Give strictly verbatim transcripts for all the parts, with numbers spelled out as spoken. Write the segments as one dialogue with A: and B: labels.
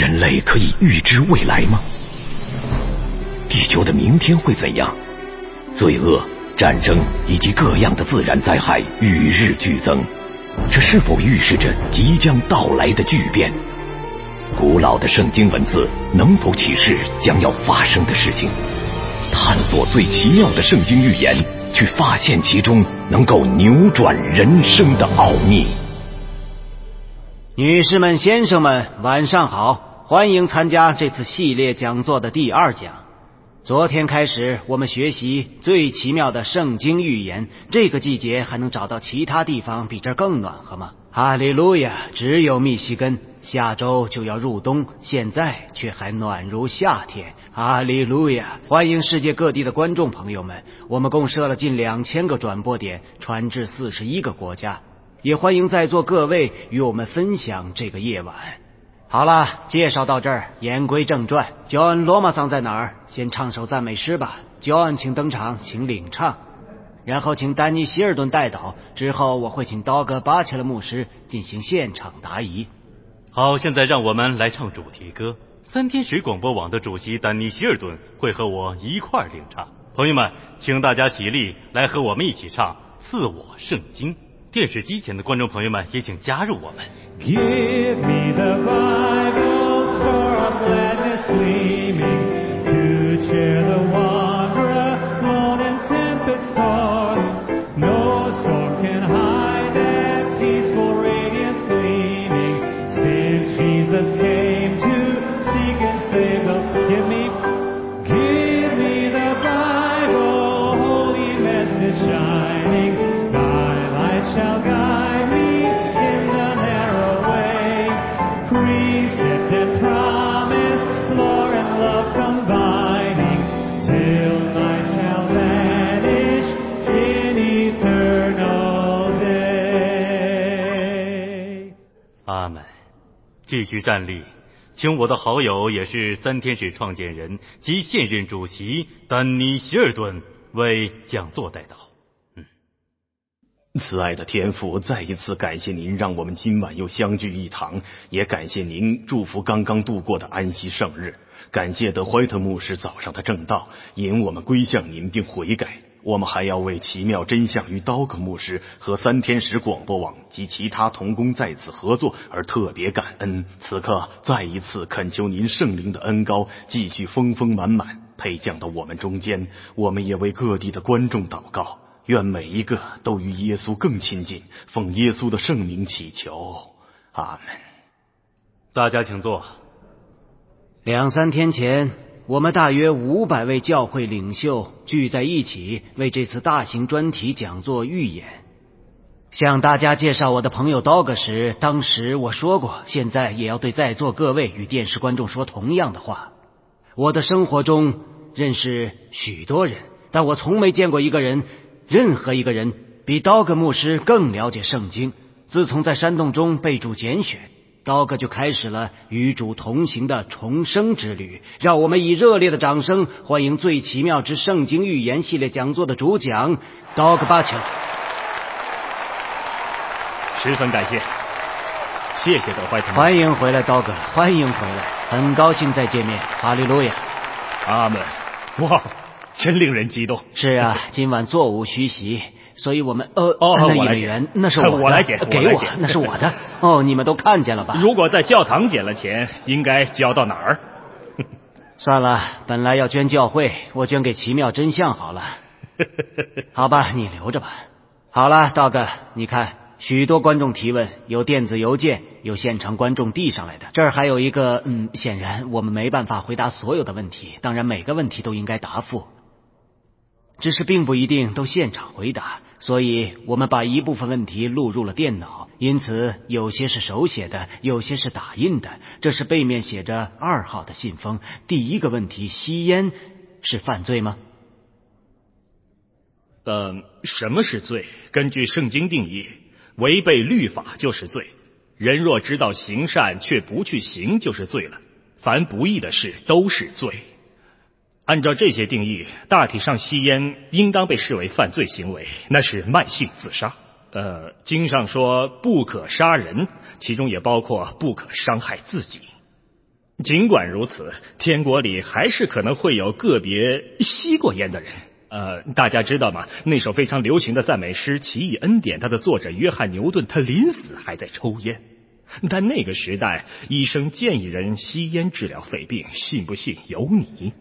A: 人类可以预知未来吗？地球的明天会怎样？罪恶、战争以及各样的自然灾害与日俱增，这是否预示着即将到来的巨变？古老的圣经文字能否启示将要发生的事情？探索最奇妙的圣经预言，去发现其中能够扭转人生的奥秘。
B: 女士们、先生们，晚上好，欢迎参加这次系列讲座的第二讲。昨天开始，我们学习最奇妙的圣经预言。这个季节还能找到其他地方比这儿更暖和吗？哈利路亚！只有密西根，下周就要入冬，现在却还暖如夏天。哈利路亚！欢迎世界各地的观众朋友们，我们共设了近两千个转播点，传至四十一个国家。也欢迎在座各位与我们分享这个夜晚。好了，介绍到这儿，言归正传。John 罗马桑在哪儿？先唱首赞美诗吧。John 请登场，请领唱，然后请丹尼希尔顿带导，之后我会请刀哥巴切勒牧师进行现场答疑。
C: 好，现在让我们来唱主题歌。三天使广播网的主席丹尼希尔顿会和我一块儿领唱。朋友们，请大家起立，来和我们一起唱赐我圣经。电视机前的观众朋友们也请加入我们。
D: Give me the Bible, store of gladness gleaming, to cheer the wanderer, lone and tempest tossed. No storm can hide that peaceful radiance gleaming, since Jesus came to seek and save the. Give me, give me the Bible, holy message shining. Shall guide me in the narrow way, precept and promise, lore and love combining, till night shall vanish in eternal day.
C: 阿们。继续站立，请我的好友也是三天使创建人及现任主席丹尼希尔顿为讲座带导。
E: 慈爱的天父，再一次感谢您让我们今晚又相聚一堂，也感谢您祝福刚刚度过的安息圣日，感谢德怀特牧师早上的正道，引我们归向您并悔改。我们还要为奇妙真相与刀客牧师和三天使广播网及其他同工在此合作而特别感恩。此刻再一次恳求您圣灵的恩膏继续丰丰满满配降到我们中间。我们也为各地的观众祷告，愿每一个都与耶稣更亲近，奉耶稣的圣名祈求，阿们。
C: 大家请坐。
B: 两三天前，我们大约五百位教会领袖聚在一起，为这次大型专题讲座预演。向大家介绍我的朋友刀哥时，当时我说过，现在也要对在座各位与电视观众说同样的话。我的生活中认识许多人，但我从没见过一个人任何一个人比刀哥牧师更了解圣经。自从在山洞中被主拣选，刀哥就开始了与主同行的重生之旅。让我们以热烈的掌声欢迎最奇妙之圣经预言系列讲座的主讲刀哥巴乔。
F: 十分感谢，谢谢德怀特。
B: 欢迎回来，刀哥，欢迎回来，很高兴再见面。哈利路亚，
F: 阿们。哇，真令人激动。
B: 是啊，今晚座无虚席，所以我们呃
F: 哦，
B: 那
F: 我来
B: 演员那是我的，
F: 我来捡，
B: 给我，那是我的。哦，你们都看见了吧？
F: 如果在教堂捡了钱，应该交到哪儿？
B: 算了，本来要捐教会，我捐给奇妙真相好了。好吧，你留着吧。好了，道哥，你看，许多观众提问，有电子邮件，有现场观众递上来的。这儿还有一个，嗯，显然我们没办法回答所有的问题，当然每个问题都应该答复，只是并不一定都现场回答，所以我们把一部分问题录入了电脑，因此有些是手写的，有些是打印的。这是背面写着二号的信封。第一个问题，吸烟是犯罪吗？
F: 呃，什么是罪？根据圣经定义，违背律法就是罪。人若知道行善却不去行，就是罪了。凡不义的事都是罪。按照这些定义，大体上吸烟应当被视为犯罪行为，那是慢性自杀。呃，经上说不可杀人，其中也包括不可伤害自己。 尽管如此，天国里还是可能会有个别吸过烟的人。呃，大家知道吗？那首非常流行的赞美诗《奇异恩典》，它的作者约翰牛顿，他临死还在抽烟。但那个时代，医生建议人吸烟治疗肺病，信不信由你。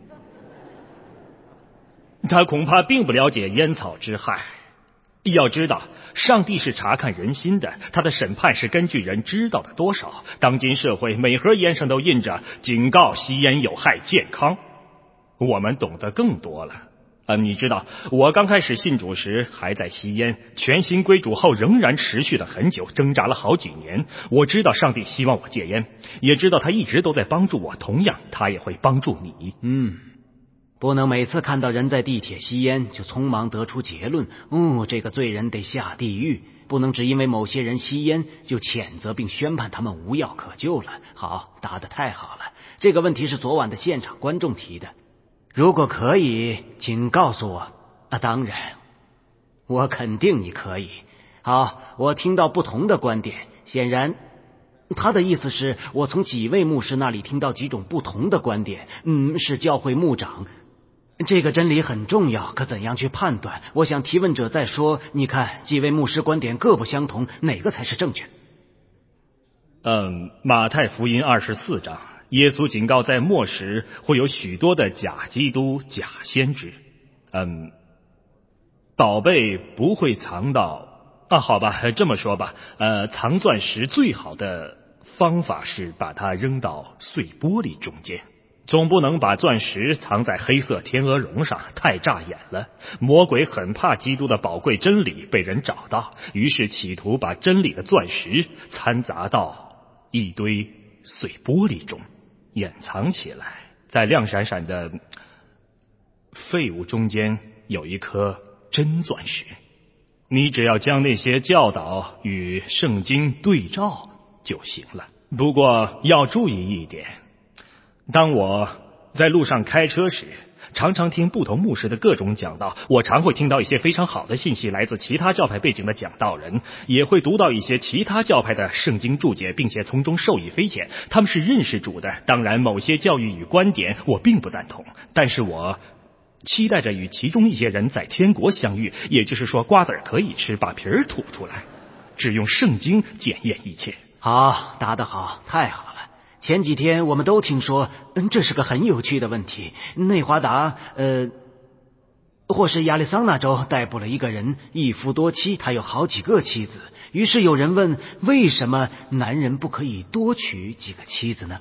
F: 他恐怕并不了解烟草之害。要知道，上帝是查看人心的，他的审判是根据人知道的多少。当今社会，每盒烟上都印着警告吸烟有害健康，我们懂得更多了。呃，你知道，我刚开始信主时还在吸烟，全心归主后仍然持续了很久，挣扎了好几年。我知道上帝希望我戒烟，也知道他一直都在帮助我，同样他也会帮助你。
B: 嗯，不能每次看到人在地铁吸烟就匆忙得出结论，哦，这个罪人得下地狱。不能只因为某些人吸烟就谴责并宣判他们无药可救了。好，答得太好了。这个问题是昨晚的现场观众提的。如果可以，请告诉我。啊，当然，我肯定你可以。好，我听到不同的观点，显然他的意思是我从几位牧师那里听到几种不同的观点。嗯，是教会牧长。这个真理很重要，可怎样去判断？我想提问者在说，你看几位牧师观点各不相同，哪个才是正确？
F: 嗯，马太福音二十四章。耶稣警告，在末时会有许多的假基督、假先知。嗯，宝贝不会藏到啊，好吧，这么说吧，呃，藏钻石最好的方法是把它扔到碎玻璃中间，总不能把钻石藏在黑色天鹅绒上，太扎眼了。魔鬼很怕基督的宝贵真理被人找到，于是企图把真理的钻石掺杂到一堆碎玻璃中，掩藏起来。在亮闪闪的废物中间有一颗真钻石，你只要将那些教导与圣经对照就行了。不过要注意一点，当我在路上开车时，常常听不同牧师的各种讲道，我常会听到一些非常好的信息来自其他教派背景的讲道人，也会读到一些其他教派的圣经注解，并且从中受益匪浅。他们是认识主的，当然某些教育与观点我并不赞同，但是我期待着与其中一些人在天国相遇，也就是说瓜子可以吃，把皮儿吐出来，只用圣经检验一切。
B: 好，答得好，太好了。前几天我们都听说，嗯，这是个很有趣的问题。内华达，呃，或是亚利桑那州逮捕了一个人，一夫多妻，他有好几个妻子。于是有人问，为什么男人不可以多娶几个妻子呢？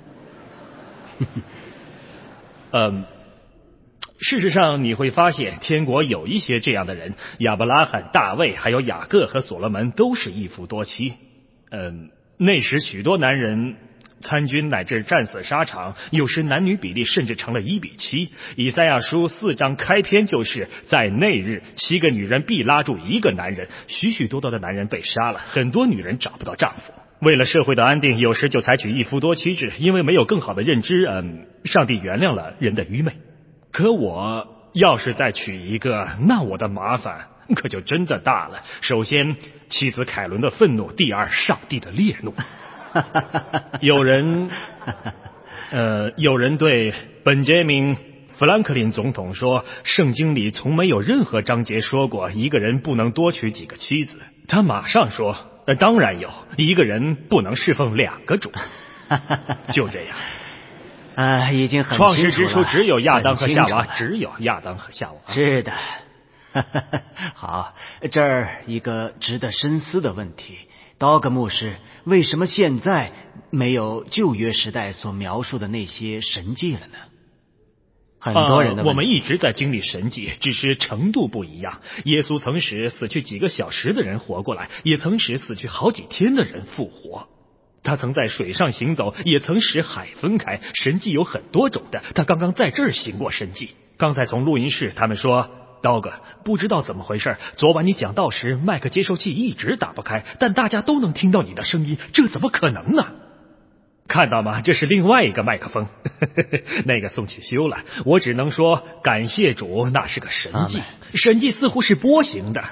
F: 嗯，事实上你会发现，天国有一些这样的人，亚伯拉罕、大卫还有雅各和所罗门都是一夫多妻。嗯，那时许多男人参军乃至战死沙场，有时男女比例甚至成了一比七。以赛亚书四章开篇就是在那日，七个女人必拉住一个男人，许许多多的男人被杀了，很多女人找不到丈夫。为了社会的安定，有时就采取一夫多妻制，因为没有更好的认知，嗯，上帝原谅了人的愚昧。可我要是再娶一个，那我的麻烦可就真的大了。首先，妻子凯伦的愤怒；第二，上帝的烈怒。有人，呃，有人对本杰明·富兰克林总统说，圣经里从没有任何章节说过一个人不能多娶几个妻子。他马上说，呃，当然有，一个人不能侍奉两个主。就这样。
B: 啊，已经很
F: 创世之初只有亚当和夏娃，
B: 很
F: 只有亚当和夏娃。
B: 是的。好，这儿一个值得深思的问题。道格牧师，为什么现在没有旧约时代所描述的那些神迹了呢？很多人的问题、
F: 呃、我们一直在经历神迹，只是程度不一样。耶稣曾使死去几个小时的人活过来，也曾使死去好几天的人复活。他曾在水上行走，也曾使海分开。神迹有很多种的，他刚刚在这儿行过神迹。刚才从录音室他们说，刀哥，不知道怎么回事，昨晚你讲道时麦克接收器一直打不开，但大家都能听到你的声音，这怎么可能呢？看到吗？这是另外一个麦克风。那个送去修了。我只能说感谢主，那是个神迹。神迹似乎是波形的。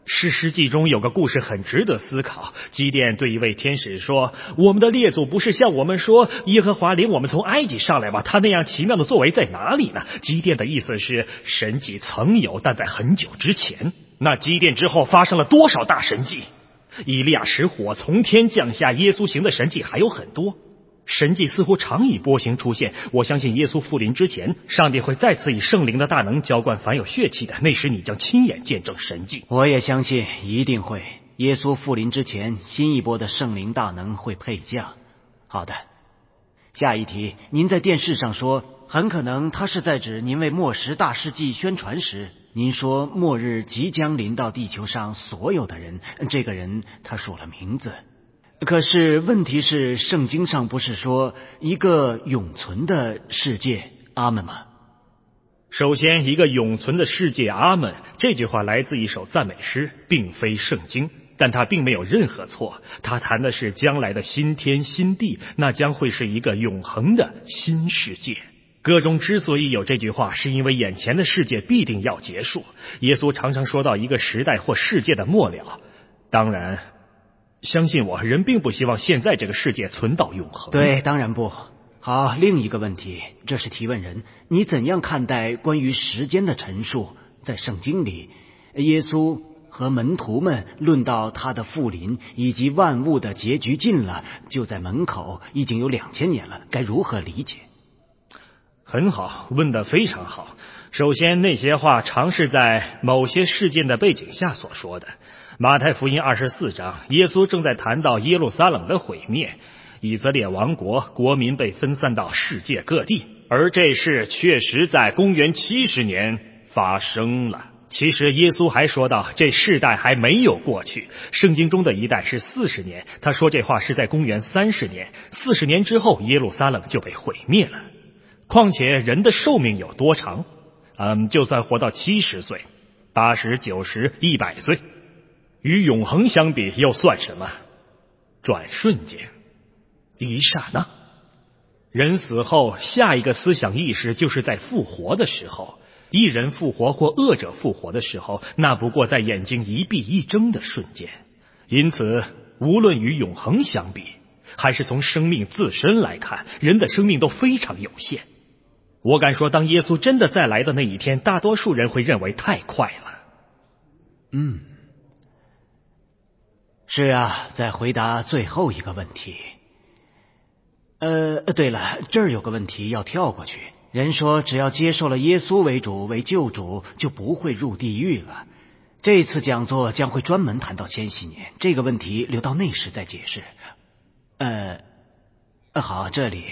F: 士师记中有个故事很值得思考。基甸对一位天使说，我们的列祖不是向我们说，耶和华领我们从埃及上来吗？他那样奇妙的作为在哪里呢？基甸的意思是神迹曾有，但在很久之前。那基甸之后发生了多少大神迹？以利亚使火从天降下，耶稣行的神迹还有很多。神迹似乎常以波形出现，我相信耶稣复临之前，上帝会再次以圣灵的大能浇灌凡有血气的，那时你将亲眼见证神迹。
B: 我也相信一定会，耶稣复临之前，新一波的圣灵大能会配降。好的，下一题，您在电视上说，很可能他是在指您为末时大事记宣传时，您说末日即将临到地球上所有的人，这个人他数了名字。可是问题是，圣经上不是说一个永存的世界，阿们吗？
F: 首先，一个永存的世界，阿们，这句话来自一首赞美诗，并非圣经，但它并没有任何错。它谈的是将来的新天新地，那将会是一个永恒的新世界。歌中之所以有这句话，是因为眼前的世界必定要结束。耶稣常常说到一个时代或世界的末了。当然相信我，人并不希望现在这个世界存到永恒。
B: 对，当然不。好，另一个问题，这是提问人，你怎样看待关于时间的陈述？在圣经里，耶稣和门徒们论到他的复临以及万物的结局近了，就在门口，已经有两千年了，该如何理解？
F: 很好，问得非常好。首先，那些话常是在某些事件的背景下所说的。马太福音二十四章，耶稣正在谈到耶路撒冷的毁灭，以色列亡国，国民被分散到世界各地，而这事确实在公元七十年发生了。其实耶稣还说到，这世代还没有过去。圣经中的一代是四十年，他说这话是在公元三十年，四十年之后耶路撒冷就被毁灭了。况且人的寿命有多长？嗯，就算活到七十岁、八十、九十、一百岁，与永恒相比又算什么？转瞬间，一刹那。人死后，下一个思想意识就是在复活的时候。一人复活或恶者复活的时候，那不过在眼睛一闭一睁的瞬间。因此，无论与永恒相比，还是从生命自身来看，人的生命都非常有限。我敢说，当耶稣真的再来的那一天，大多数人会认为太快了。
B: 嗯，是啊，再回答最后一个问题。呃，对了，这儿有个问题要跳过去。人说只要接受了耶稣为主为救主，就不会入地狱了。这次讲座将会专门谈到千禧年，这个问题留到那时再解释。呃，好，这里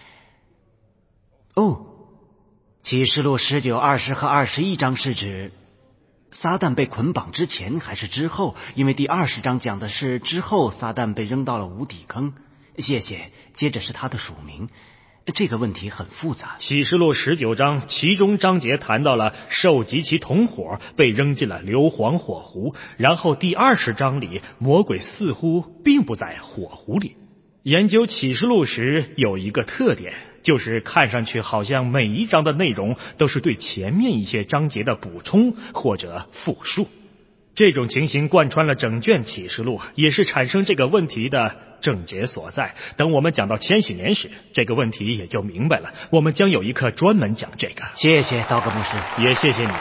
B: 哦，启示录十九、二十和二十一章是指撒旦被捆绑之前还是之后？因为第二十章讲的是之后撒旦被扔到了无底坑。谢谢。接着是他的署名。这个问题很复杂。
F: 启示录十九章其中章节谈到了兽及其同伙被扔进了硫磺火湖，然后第二十章里魔鬼似乎并不在火湖里。研究启示录时有一个特点，就是看上去好像每一章的内容都是对前面一些章节的补充或者复述。这种情形贯穿了整卷启示录，也是产生这个问题的症结所在。等我们讲到千禧年时，这个问题也就明白了。我们将有一课专门讲这个。
B: 谢谢道格牧师，
F: 也谢谢你，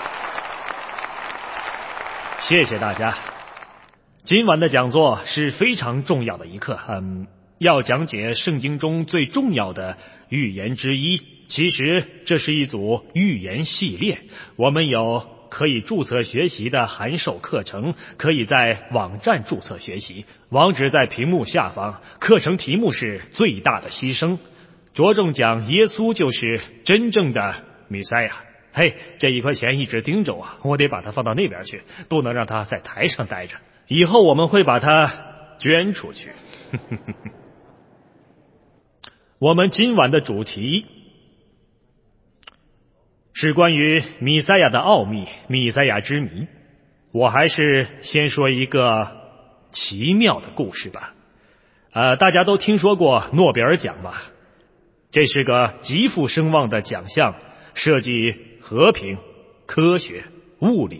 F: 谢谢大家。今晚的讲座是非常重要的一课，嗯，要讲解圣经中最重要的预言之一。其实这是一组预言系列，我们有可以注册学习的函授课程，可以在网站注册学习，网址在屏幕下方。课程题目是最大的牺牲，着重讲耶稣就是真正的弥赛亚。嘿，这一块钱一直盯着我，我得把它放到那边去，不能让它在台上待着。以后我们会把它捐出去。我们今晚的主题是关于弥赛亚的奥秘，弥赛亚之谜。我还是先说一个奇妙的故事吧。呃，大家都听说过诺贝尔奖吧？这是个极负声望的奖项，涉及和平、科学、物理、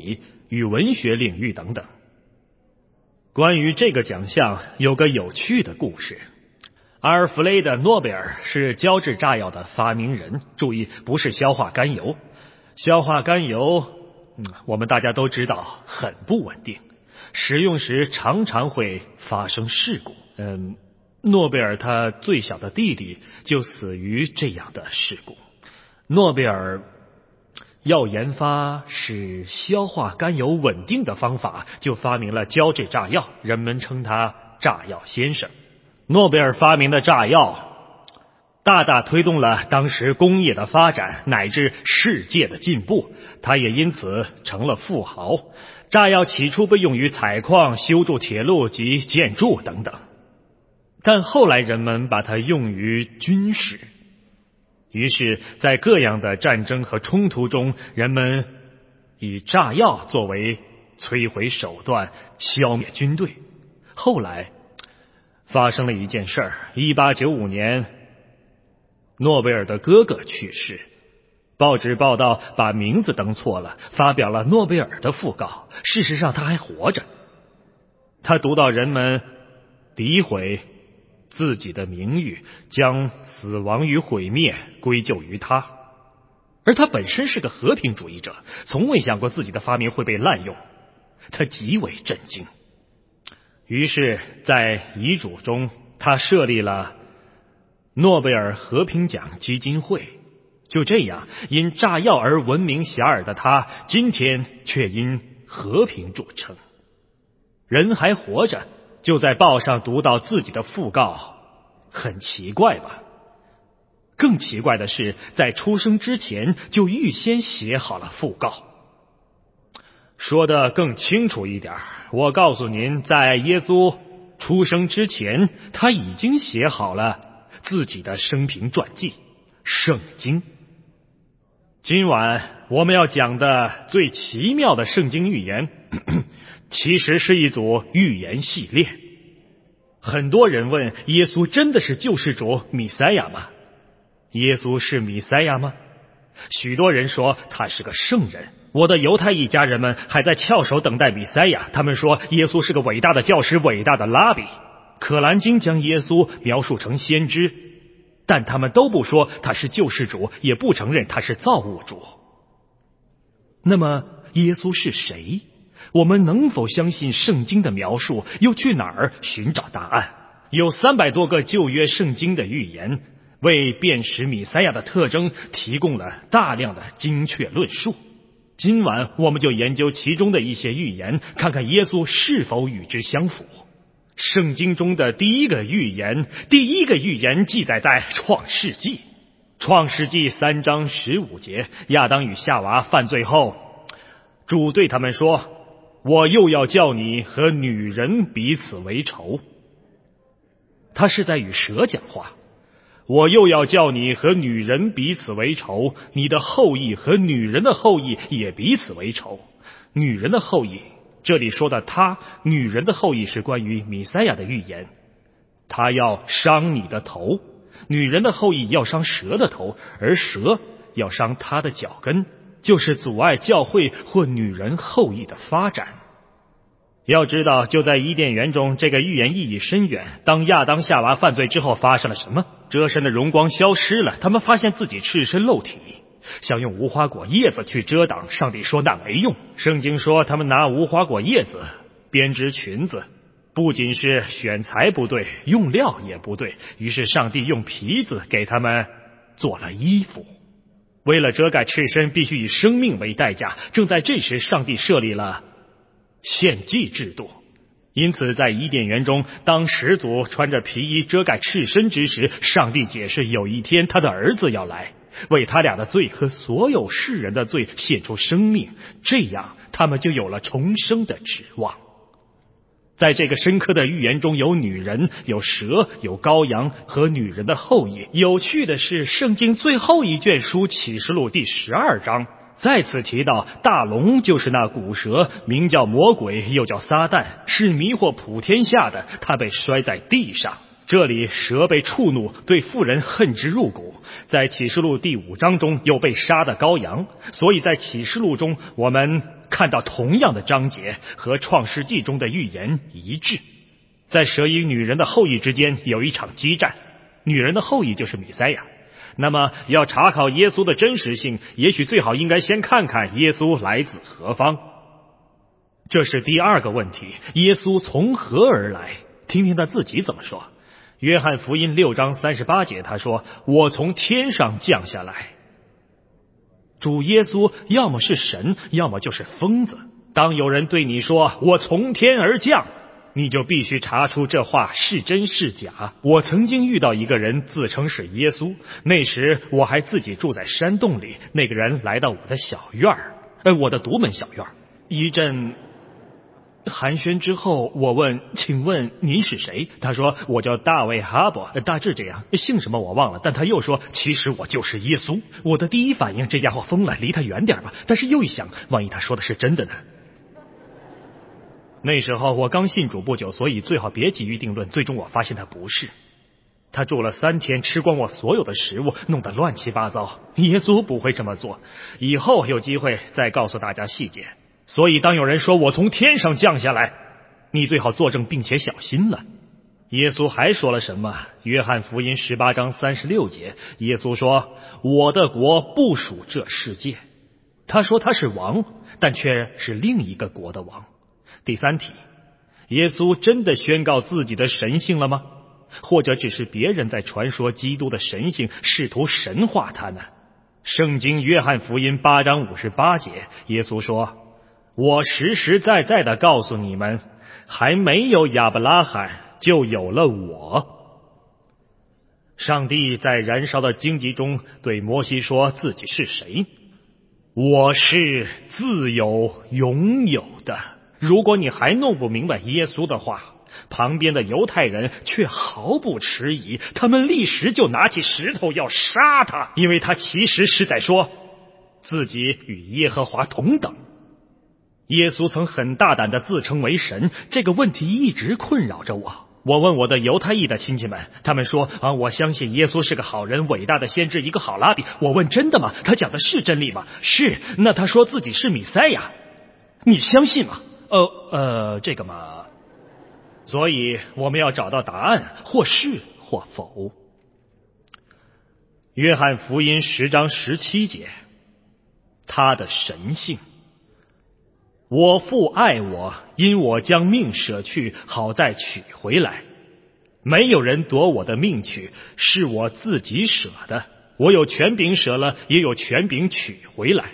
F: 与文学领域等等。关于这个奖项有个有趣的故事。阿尔弗雷德·诺贝尔是胶质炸药的发明人，注意，不是硝化甘油。硝化甘油，嗯，我们大家都知道很不稳定，使用时常常会发生事故。嗯，诺贝尔他最小的弟弟就死于这样的事故。诺贝尔要研发使硝化甘油稳定的方法，就发明了胶质炸药，人们称他炸药先生。诺贝尔发明的炸药大大推动了当时工业的发展乃至世界的进步，他也因此成了富豪。炸药起初被用于采矿、修筑铁路及建筑等等，但后来人们把它用于军事，于是在各样的战争和冲突中，人们以炸药作为摧毁手段，消灭军队。后来发生了一件事儿，一八九五年诺贝尔的哥哥去世，报纸报道把名字登错了，发表了诺贝尔的讣告。事实上他还活着。他读到人们诋毁自己的名誉，将死亡与毁灭归咎于他，而他本身是个和平主义者，从未想过自己的发明会被滥用，他极为震惊。于是在遗嘱中，他设立了诺贝尔和平奖基金会。就这样，因炸药而闻名遐迩的他，今天却因和平著称。人还活着，就在报上读到自己的讣告，很奇怪吧？更奇怪的是，在出生之前就预先写好了讣告。说得更清楚一点，我告诉您，在耶稣出生之前，他已经写好了自己的生平传记《圣经》。今晚我们要讲的最奇妙的圣经预言，咳咳其实是一组预言系列。很多人问，耶稣真的是救世主弥赛亚吗？耶稣是弥赛亚吗？许多人说他是个圣人。我的犹太一家人们还在翘首等待弥赛亚，他们说耶稣是个伟大的教师，伟大的拉比。可兰经将耶稣描述成先知，但他们都不说他是救世主，也不承认他是造物主。那么耶稣是谁？我们能否相信圣经的描述？又去哪儿寻找答案？有三百多个旧约圣经的预言，为辨识弥赛亚的特征提供了大量的精确论述。今晚我们就研究其中的一些预言，看看耶稣是否与之相符。圣经中的第一个预言，第一个预言记载在创世纪。创世纪三章十五节，亚当与夏娃犯罪后，主对他们说，我又要叫你和女人彼此为仇。他是在与蛇讲话。我又要叫你和女人彼此为仇，你的后裔和女人的后裔也彼此为仇。女人的后裔，这里说的他，女人的后裔是关于弥赛亚的预言。他要伤你的头，女人的后裔要伤蛇的头，而蛇要伤他的脚跟，就是阻碍教会或女人后裔的发展。要知道，就在伊甸园中，这个预言意义深远。当亚当夏娃犯罪之后，发生了什么？遮身的荣光消失了，他们发现自己赤身露体，想用无花果叶子去遮挡。上帝说那没用。圣经说他们拿无花果叶子编织裙子，不仅是选材不对，用料也不对，于是上帝用皮子给他们做了衣服。为了遮盖赤身，必须以生命为代价。正在这时，上帝设立了献祭制度。因此在伊甸园中，当始祖穿着皮衣遮盖赤身之时，上帝解释有一天他的儿子要来，为他俩的罪和所有世人的罪献出生命，这样他们就有了重生的指望。在这个深刻的预言中，有女人，有蛇，有羔羊和女人的后裔。有趣的是，圣经最后一卷书启示录第十二章再次提到大龙就是那古蛇，名叫魔鬼，又叫撒旦，是迷惑普天下的，他被摔在地上。这里蛇被触怒，对妇人恨之入骨。在启示录第五章中有被杀的羔羊，所以在启示录中我们看到同样的章节和创世纪中的预言一致。在蛇与女人的后裔之间有一场激战，女人的后裔就是弥赛亚。那么要查考耶稣的真实性，也许最好应该先看看耶稣来自何方。这是第二个问题，耶稣从何而来？听听他自己怎么说。约翰福音六章三十八节，他说：我从天上降下来。主耶稣要么是神，要么就是疯子。当有人对你说我从天而降，你就必须查出这话是真是假。我曾经遇到一个人自称是耶稣，那时我还自己住在山洞里，那个人来到我的小院儿，呃，我的独门小院儿。一阵寒暄之后，我问：请问您是谁？他说：我叫大卫哈伯，大致这样，姓什么我忘了。但他又说：其实我就是耶稣。我的第一反应，这家伙疯了，离他远点吧。但是又一想，万一他说的是真的呢？那时候我刚信主不久，所以最好别急于定论。最终我发现他不是。他住了三天，吃光我所有的食物，弄得乱七八糟。耶稣不会这么做，以后有机会再告诉大家细节。所以当有人说我从天上降下来，你最好作证并且小心了。耶稣还说了什么？约翰福音十八章三十六节，耶稣说：我的国不属这世界。他说他是王，但却是另一个国的王。第三题，耶稣真的宣告自己的神性了吗？或者只是别人在传说基督的神性，试图神化他呢？圣经约翰福音八章五十八节，耶稣说：我实实在在的告诉你们，还没有亚伯拉罕，就有了我。上帝在燃烧的荆棘中对摩西说自己是谁？我是自有永有的。如果你还弄不明白耶稣的话，旁边的犹太人却毫不迟疑，他们立时就拿起石头要杀他，因为他其实是在说自己与耶和华同等。耶稣曾很大胆地自称为神，这个问题一直困扰着我。我问我的犹太裔的亲戚们，他们说啊，我相信耶稣是个好人，伟大的先知，一个好拉比。我问真的吗？他讲的是真理吗？是。那他说自己是弥赛亚，你相信吗？呃呃，这个嘛，所以我们要找到答案，或是或否。约翰福音十章十七节，他的神性。我父爱我，因我将命舍去，好再取回来。没有人夺我的命去，是我自己舍的。我有权柄舍了，也有权柄取回来。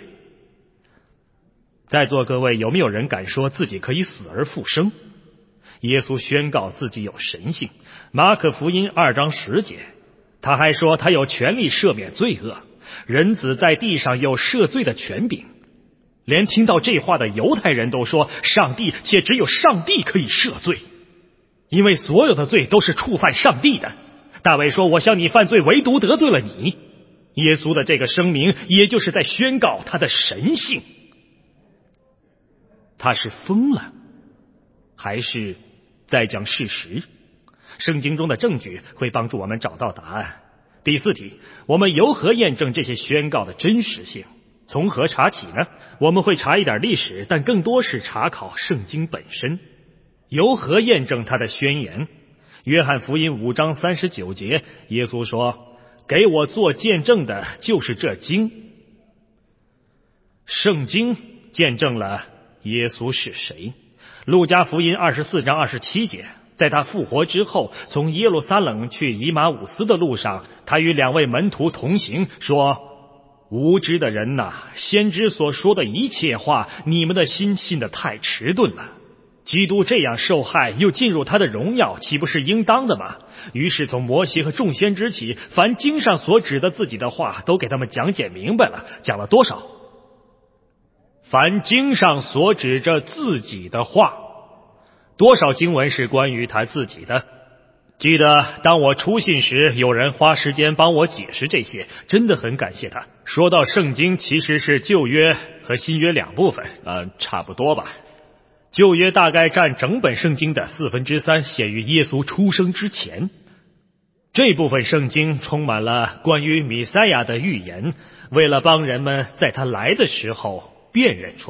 F: 在座各位，有没有人敢说自己可以死而复生？耶稣宣告自己有神性。马可福音二章十节，他还说他有权力赦免罪恶，人子在地上有赦罪的权柄。连听到这话的犹太人都说，上帝且只有上帝可以赦罪，因为所有的罪都是触犯上帝的。大卫说，我向你犯罪，唯独得罪了你。耶稣的这个声明，也就是在宣告他的神性。他是疯了，还是在讲事实？圣经中的证据会帮助我们找到答案。第四题，我们由何验证这些宣告的真实性？从何查起呢？我们会查一点历史，但更多是查考圣经本身。由何验证他的宣言？约翰福音五章三十九节，耶稣说：给我做见证的就是这经。圣经见证了耶稣是谁。路加福音二十四章二十七节，在他复活之后，从耶路撒冷去以马忤斯的路上，他与两位门徒同行，说：无知的人呐，先知所说的一切话，你们的心信得太迟钝了。基督这样受害，又进入他的荣耀，岂不是应当的吗？于是从摩西和众先知起，凡经上所指的自己的话，都给他们讲解明白了。讲了多少？凡经上所指着自己的话，多少经文是关于他自己的？记得当我初信时，有人花时间帮我解释这些，真的很感谢他。说到圣经，其实是旧约和新约两部分，呃，差不多吧。旧约大概占整本圣经的四分之三，写于耶稣出生之前。这部分圣经充满了关于弥赛亚的预言，为了帮人们在他来的时候辨认出来。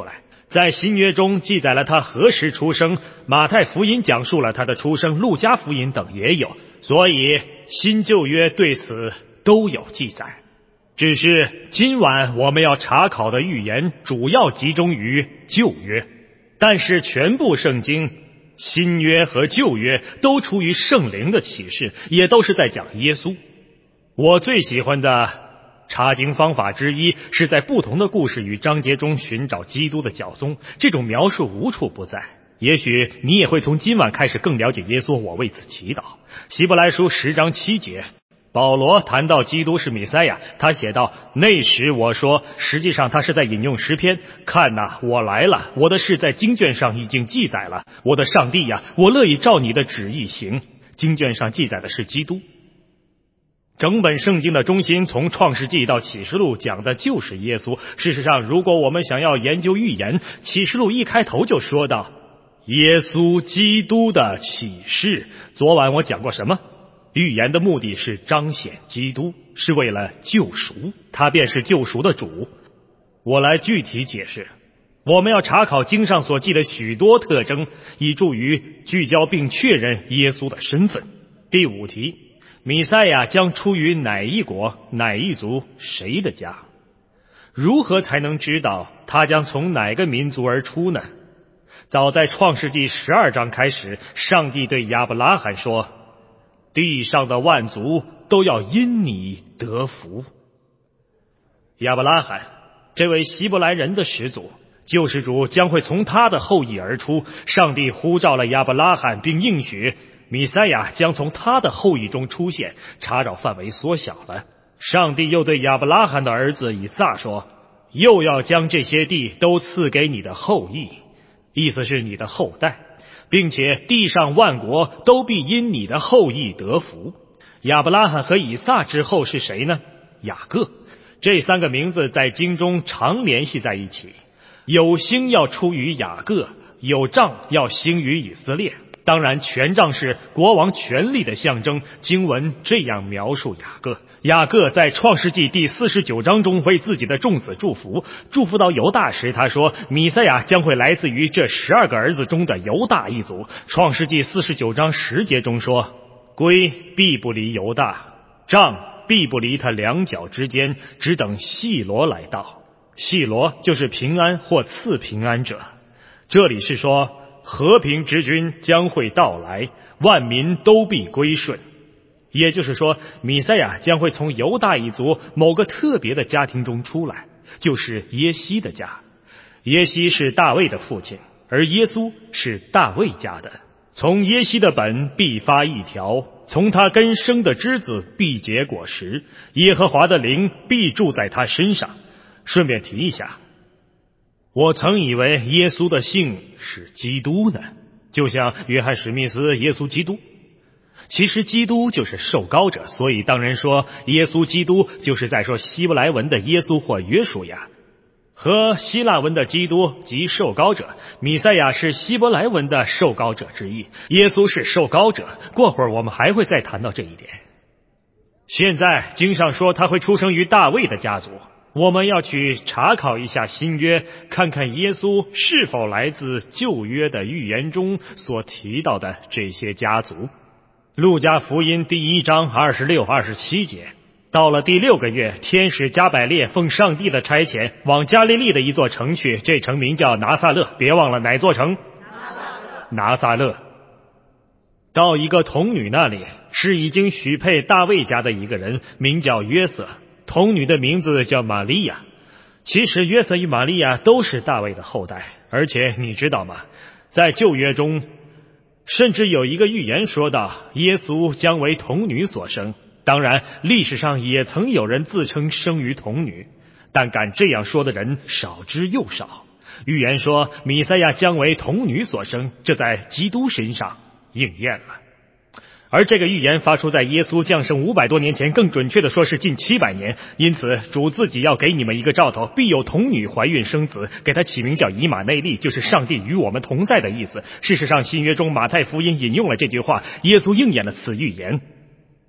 F: 在新约中记载了他何时出生，马太福音讲述了他的出生，路加福音等也有，所以新旧约对此都有记载。只是今晚我们要查考的预言主要集中于旧约，但是全部圣经新约和旧约都出于圣灵的启示，也都是在讲耶稣。我最喜欢的查经方法之一是在不同的故事与章节中寻找基督的教宗，这种描述无处不在。也许你也会从今晚开始更了解耶稣，我为此祈祷。希伯来书十章七节，保罗谈到基督是弥赛亚，他写道：那时我说，实际上他是在引用诗篇，看哪，我来了，我的事在经卷上已经记载了，我的上帝呀，我乐意照你的旨意行。经卷上记载的是基督。整本圣经的中心从创世纪到启示录讲的就是耶稣。事实上，如果我们想要研究预言，启示录一开头就说到耶稣基督的启示。昨晚我讲过什么？预言的目的是彰显基督，是为了救赎，他便是救赎的主。我来具体解释。我们要查考经上所记的许多特征，以助于聚焦并确认耶稣的身份。第五题，弥赛亚将出于哪一国、哪一族、谁的家？如何才能知道他将从哪个民族而出呢？早在创世纪十二章开始，上帝对亚伯拉罕说，地上的万族都要因你得福。亚伯拉罕这位希伯来人的始祖，救世主将会从他的后裔而出。上帝呼召了亚伯拉罕，并应许弥赛亚将从他的后裔中出现，查找范围缩小了。上帝又对亚伯拉罕的儿子以撒说，又要将这些地都赐给你的后裔，意思是你的后代，并且地上万国都必因你的后裔得福。亚伯拉罕和以撒之后是谁呢？雅各。这三个名字在经中常联系在一起，有星要出于雅各，有杖要兴于以色列。当然，权杖是国王权力的象征。经文这样描述雅各：雅各在创世纪第四十九章中为自己的众子祝福，祝福到犹大时，他说弥赛亚将会来自于这十二个儿子中的犹大一族。创世纪四十九章十节中说，圭必不离犹大，杖必不离他两脚之间，只等细罗来到。细罗就是平安或赐平安者。这里是说和平之君将会到来，万民都必归顺。也就是说，弥赛亚将会从犹大一族某个特别的家庭中出来，就是耶西的家。耶西是大卫的父亲，而耶稣是大卫家的。从耶西的本必发一条，从他根生的枝子必结果实，耶和华的灵必住在他身上。顺便提一下，我曾以为耶稣的姓是基督呢，就像约翰史密斯耶稣基督。其实基督就是受膏者，所以当人说耶稣基督，就是在说希伯来文的耶稣或约书亚，和希腊文的基督即受膏者。弥赛亚是希伯来文的受膏者之一，耶稣是受膏者。过会儿我们还会再谈到这一点。现在经上说他会出生于大卫的家族，我们要去查考一下新约，看看耶稣是否来自旧约的预言中所提到的这些家族。路加福音第一章二十六、二十七节，到了第六个月，天使加百列奉上帝的差遣，往加利利的一座城去，这城名叫拿撒勒。别忘了哪座城？拿撒勒。拿撒勒。到一个童女那里，是已经许配大卫家的一个人，名叫约瑟。童女的名字叫玛利亚。其实约瑟与玛利亚都是大卫的后代，而且你知道吗？在旧约中，甚至有一个预言说到耶稣将为童女所生。当然，历史上也曾有人自称生于童女，但敢这样说的人少之又少。预言说弥赛亚将为童女所生，这在基督身上应验了。而这个预言发出在耶稣降生五百多年前，更准确的说是近七百年。因此主自己要给你们一个兆头，必有童女怀孕生子，给他起名叫以马内利，就是上帝与我们同在的意思。事实上新约中马太福音引用了这句话，耶稣应验了此预言。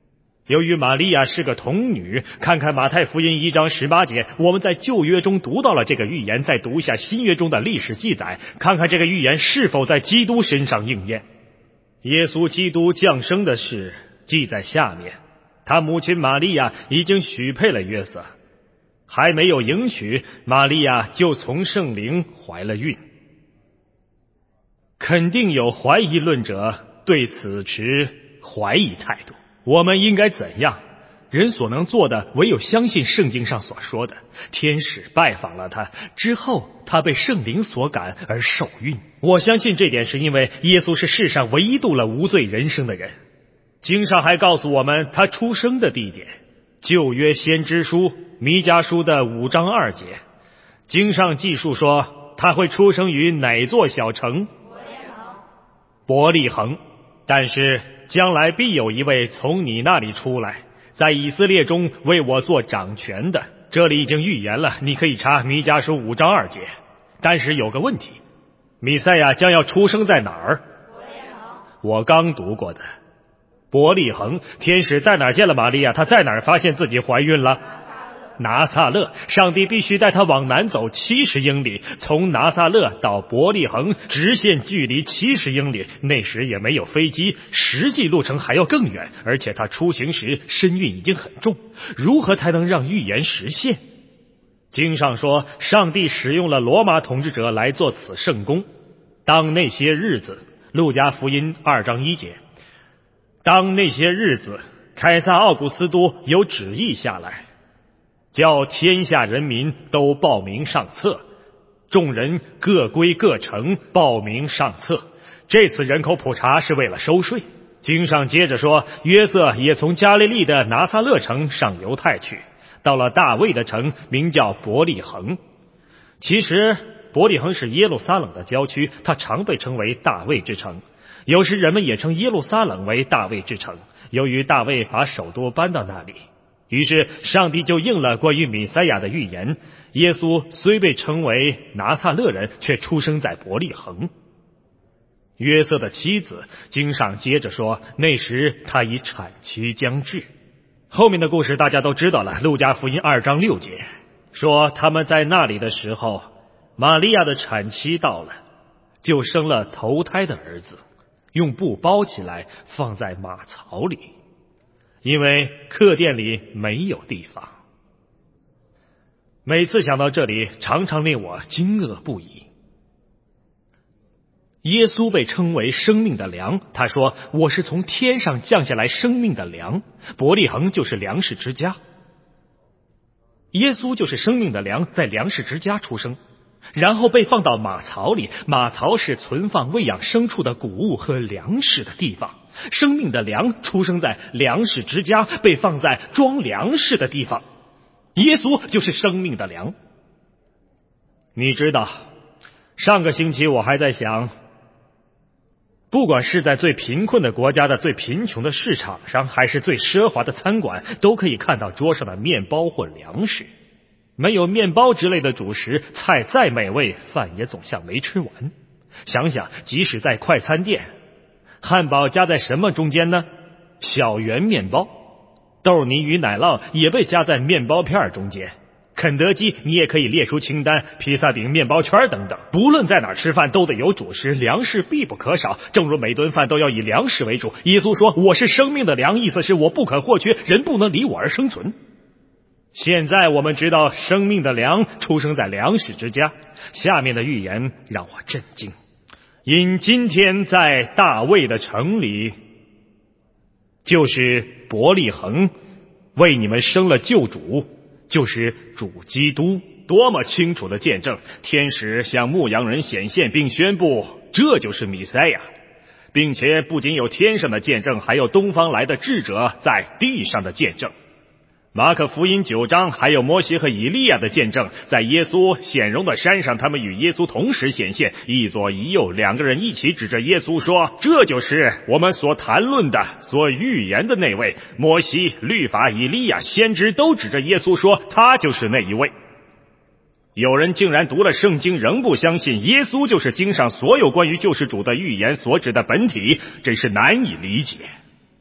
F: 由于玛利亚是个童女，看看马太福音一章十八节，我们在旧约中读到了这个预言，再读一下新约中的历史记载，看看这个预言是否在基督身上应验。耶稣基督降生的事记在下面，他母亲玛利亚已经许配了约瑟，还没有迎娶，玛利亚就从圣灵怀了孕。肯定有怀疑论者对此持怀疑态度。我们应该怎样？人所能做的唯有相信圣经上所说的，天使拜访了他之后，他被圣灵所感而受孕。我相信这点是因为耶稣是世上唯一度了无罪人生的人。经上还告诉我们他出生的地点，旧约先知书弥迦书的五章二节，经上记述说他会出生于哪座小城？伯利恒。但是将来必有一位从你那里出来，在以色列中为我做掌权的。这里已经预言了，你可以查弥迦书五章二节。但是有个问题，弥赛亚将要出生在哪儿？我刚读过的伯利恒。天使在哪儿见了玛利亚？他在哪儿发现自己怀孕了？拿撒勒。上帝必须带他往南走七十英里，从拿撒勒到伯利恒直线距离七十英里，那时也没有飞机，实际路程还要更远，而且他出行时身孕已经很重，如何才能让预言实现？经上说上帝使用了罗马统治者来做此圣工。当那些日子，路加福音二章一节，当那些日子，凯撒奥古斯都有旨意下来，叫天下人民都报名上册，众人各归各城报名上册。这次人口普查是为了收税。经上接着说，约瑟也从加利利的拿撒勒城上犹太去，到了大卫的城，名叫伯利恒。其实伯利恒是耶路撒冷的郊区，它常被称为大卫之城。有时人们也称耶路撒冷为大卫之城，由于大卫把首都搬到那里，于是上帝就应了关于弥赛亚的预言。耶稣虽被称为拿撒勒人，却出生在伯利恒。约瑟的妻子，经上接着说，那时他已产期将至。后面的故事大家都知道了，路加福音二章六节说，他们在那里的时候，玛利亚的产期到了，就生了头胎的儿子，用布包起来放在马槽里，因为客店里没有地方。每次想到这里，常常令我惊愕不已。耶稣被称为生命的粮，他说，我是从天上降下来生命的粮。伯利恒就是粮食之家，耶稣就是生命的粮，在粮食之家出生，然后被放到马槽里。马槽是存放喂养牲畜的谷物和粮食的地方。生命的粮出生在粮食之家，被放在装粮食的地方。耶稣就是生命的粮。你知道，上个星期我还在想，不管是在最贫困的国家的最贫穷的市场上，还是最奢华的餐馆，都可以看到桌上的面包或粮食。没有面包之类的主食，菜再美味，饭也总像没吃完。想想，即使在快餐店，汉堡夹在什么中间呢？小圆面包。豆泥与奶酪也被夹在面包片中间。肯德基你也可以列出清单，披萨饼、面包圈等等。不论在哪儿吃饭，都得有主食，粮食必不可少。正如每顿饭都要以粮食为主。耶稣说，我是生命的粮，意思是我不可或缺，人不能离我而生存。现在我们知道生命的粮出生在粮食之家。下面的预言让我震惊。因今天在大卫的城里，就是伯利恒，为你们生了救主，就是主基督。多么清楚的见证！天使向牧羊人显现，并宣布这就是弥赛亚，并且不仅有天上的见证，还有东方来的智者在地上的见证。马可福音九章还有摩西和以利亚的见证，在耶稣显荣的山上，他们与耶稣同时显现，一左一右，两个人一起指着耶稣说，这就是我们所谈论的、所预言的那位。摩西、律法、以利亚、先知都指着耶稣说，他就是那一位。有人竟然读了圣经仍不相信耶稣就是经上所有关于救世主的预言所指的本体，真是难以理解。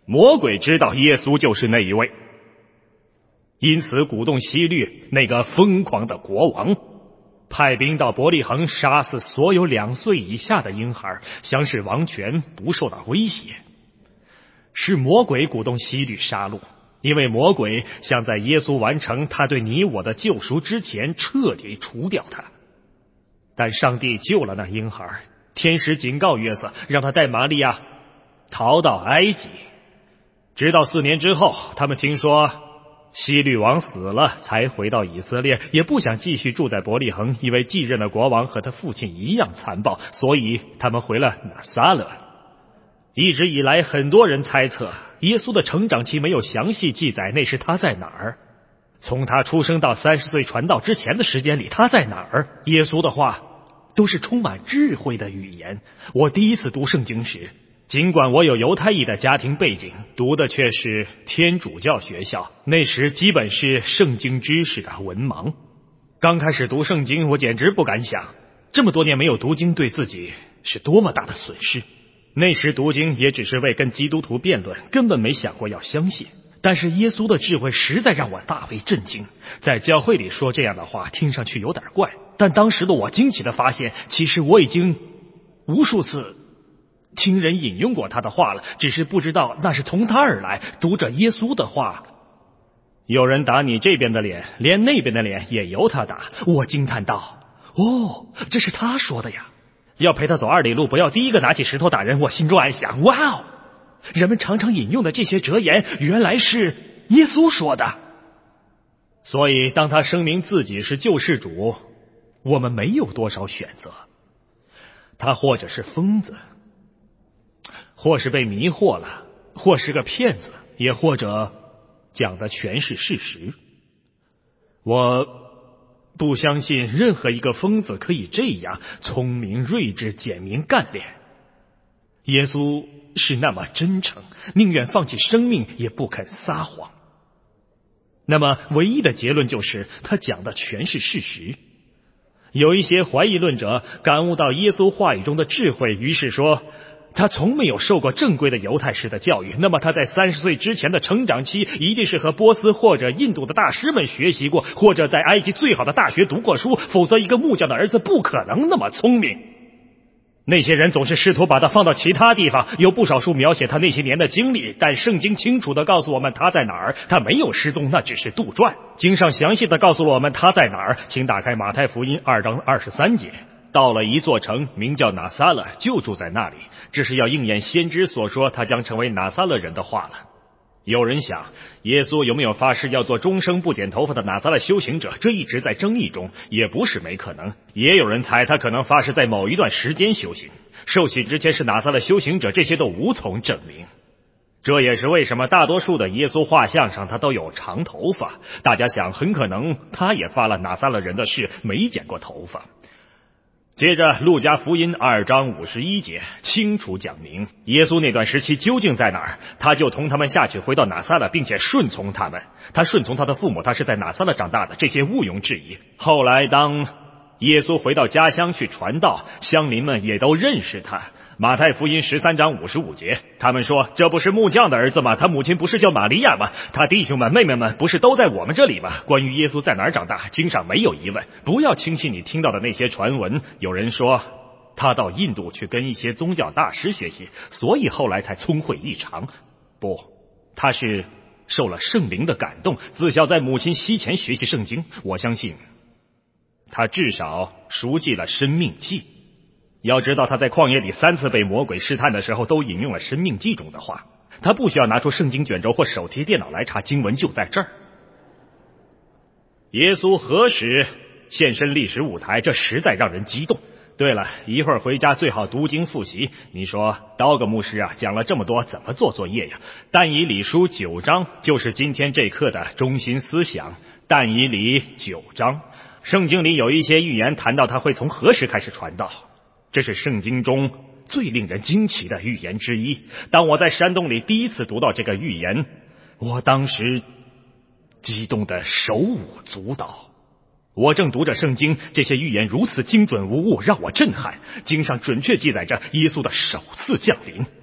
F: 魔鬼知道耶稣就是那一位，因此鼓动希律那个疯狂的国王，派兵到伯利恒杀死所有两岁以下的婴孩，想使王权不受到威胁。是魔鬼鼓动希律杀戮，因为魔鬼想在耶稣完成他对你我的救赎之前彻底除掉他。但上帝救了那婴孩，天使警告约瑟，让他带玛利亚逃到埃及。直到四年之后，他们听说希律王死了，才回到以色列，也不想继续住在伯利恒，因为继任的国王和他父亲一样残暴，所以他们回了拿撒勒。一直以来，很多人猜测耶稣的成长期没有详细记载，那时他在哪儿？从他出生到三十岁传道之前的时间里，他在哪儿？耶稣的话都是充满智慧的语言。我第一次读圣经时，尽管我有犹太裔的家庭背景，读的却是天主教学校，那时基本是圣经知识的文盲。刚开始读圣经，我简直不敢想，这么多年没有读经对自己是多么大的损失。那时读经也只是为跟基督徒辩论，根本没想过要相信。但是耶稣的智慧实在让我大为震惊，在教会里说这样的话听上去有点怪，但当时的我惊奇地发现，其实我已经无数次听人引用过他的话了，只是不知道那是从他而来。读着耶稣的话，有人打你这边的脸，连那边的脸也由他打。我惊叹道，哦，这是他说的呀，要陪他走二里路，不要第一个拿起石头打人。我心中暗想，哇哦，人们常常引用的这些哲言，原来是耶稣说的。所以当他声明自己是救世主，我们没有多少选择。他或者是疯子，或是被迷惑了，或是个骗子，也或者讲的全是事实。我不相信任何一个疯子可以这样聪明睿智简明干练。耶稣是那么真诚，宁愿放弃生命也不肯撒谎。那么唯一的结论就是他讲的全是事实。有一些怀疑论者感悟到耶稣话语中的智慧，于是说他从没有受过正规的犹太式的教育，那么他在三十岁之前的成长期一定是和波斯或者印度的大师们学习过，或者在埃及最好的大学读过书，否则一个木匠的儿子不可能那么聪明。那些人总是试图把他放到其他地方，有不少书描写他那些年的经历，但圣经清楚地告诉我们他在哪儿，他没有失踪，那只是杜撰。经上详细地告诉了我们他在哪儿，请打开马太福音二章二十三节。到了一座城，名叫拿撒勒，就住在那里。这是要应验先知所说他将成为拿撒勒人的话了。有人想，耶稣有没有发誓要做终生不剪头发的拿撒勒修行者？这一直在争议中，也不是没可能。也有人猜他可能发誓在某一段时间修行，受洗之前是拿撒勒修行者，这些都无从证明。这也是为什么大多数的耶稣画像上他都有长头发。大家想，很可能他也发了拿撒勒人的誓，没剪过头发。接着路加福音二章五十一节清楚讲明耶稣那段时期究竟在哪儿，他就同他们下去回到拿撒勒，并且顺从他们。他顺从他的父母，他是在拿撒勒长大的，这些毋庸置疑。后来当耶稣回到家乡去传道，乡邻们也都认识他。马太福音十三章五十五节，他们说，这不是木匠的儿子吗？他母亲不是叫玛利亚吗？他弟兄们妹妹们不是都在我们这里吗？关于耶稣在哪儿长大，经上没有疑问。不要轻信你听到的那些传闻。有人说他到印度去跟一些宗教大师学习，所以后来才聪慧异常。不，他是受了圣灵的感动，自小在母亲膝前学习圣经。我相信他至少熟记了生命记。要知道他在旷野里三次被魔鬼试探的时候，都引用了生命记中的话。他不需要拿出圣经卷轴或手提电脑来查，经文就在这儿。耶稣何时现身历史舞台，这实在让人激动。对了，一会儿回家最好读经复习。你说刀个牧师啊，讲了这么多，怎么做作业呀？但以理书九章就是今天这课的中心思想。但以理九章，圣经里有一些预言谈到他会从何时开始传道，这是圣经中最令人惊奇的预言之一。当我在山洞里第一次读到这个预言，我当时激动得手舞足蹈。我正读着圣经，这些预言如此精准无误，让我震撼。经上准确记载着耶稣的首次降临。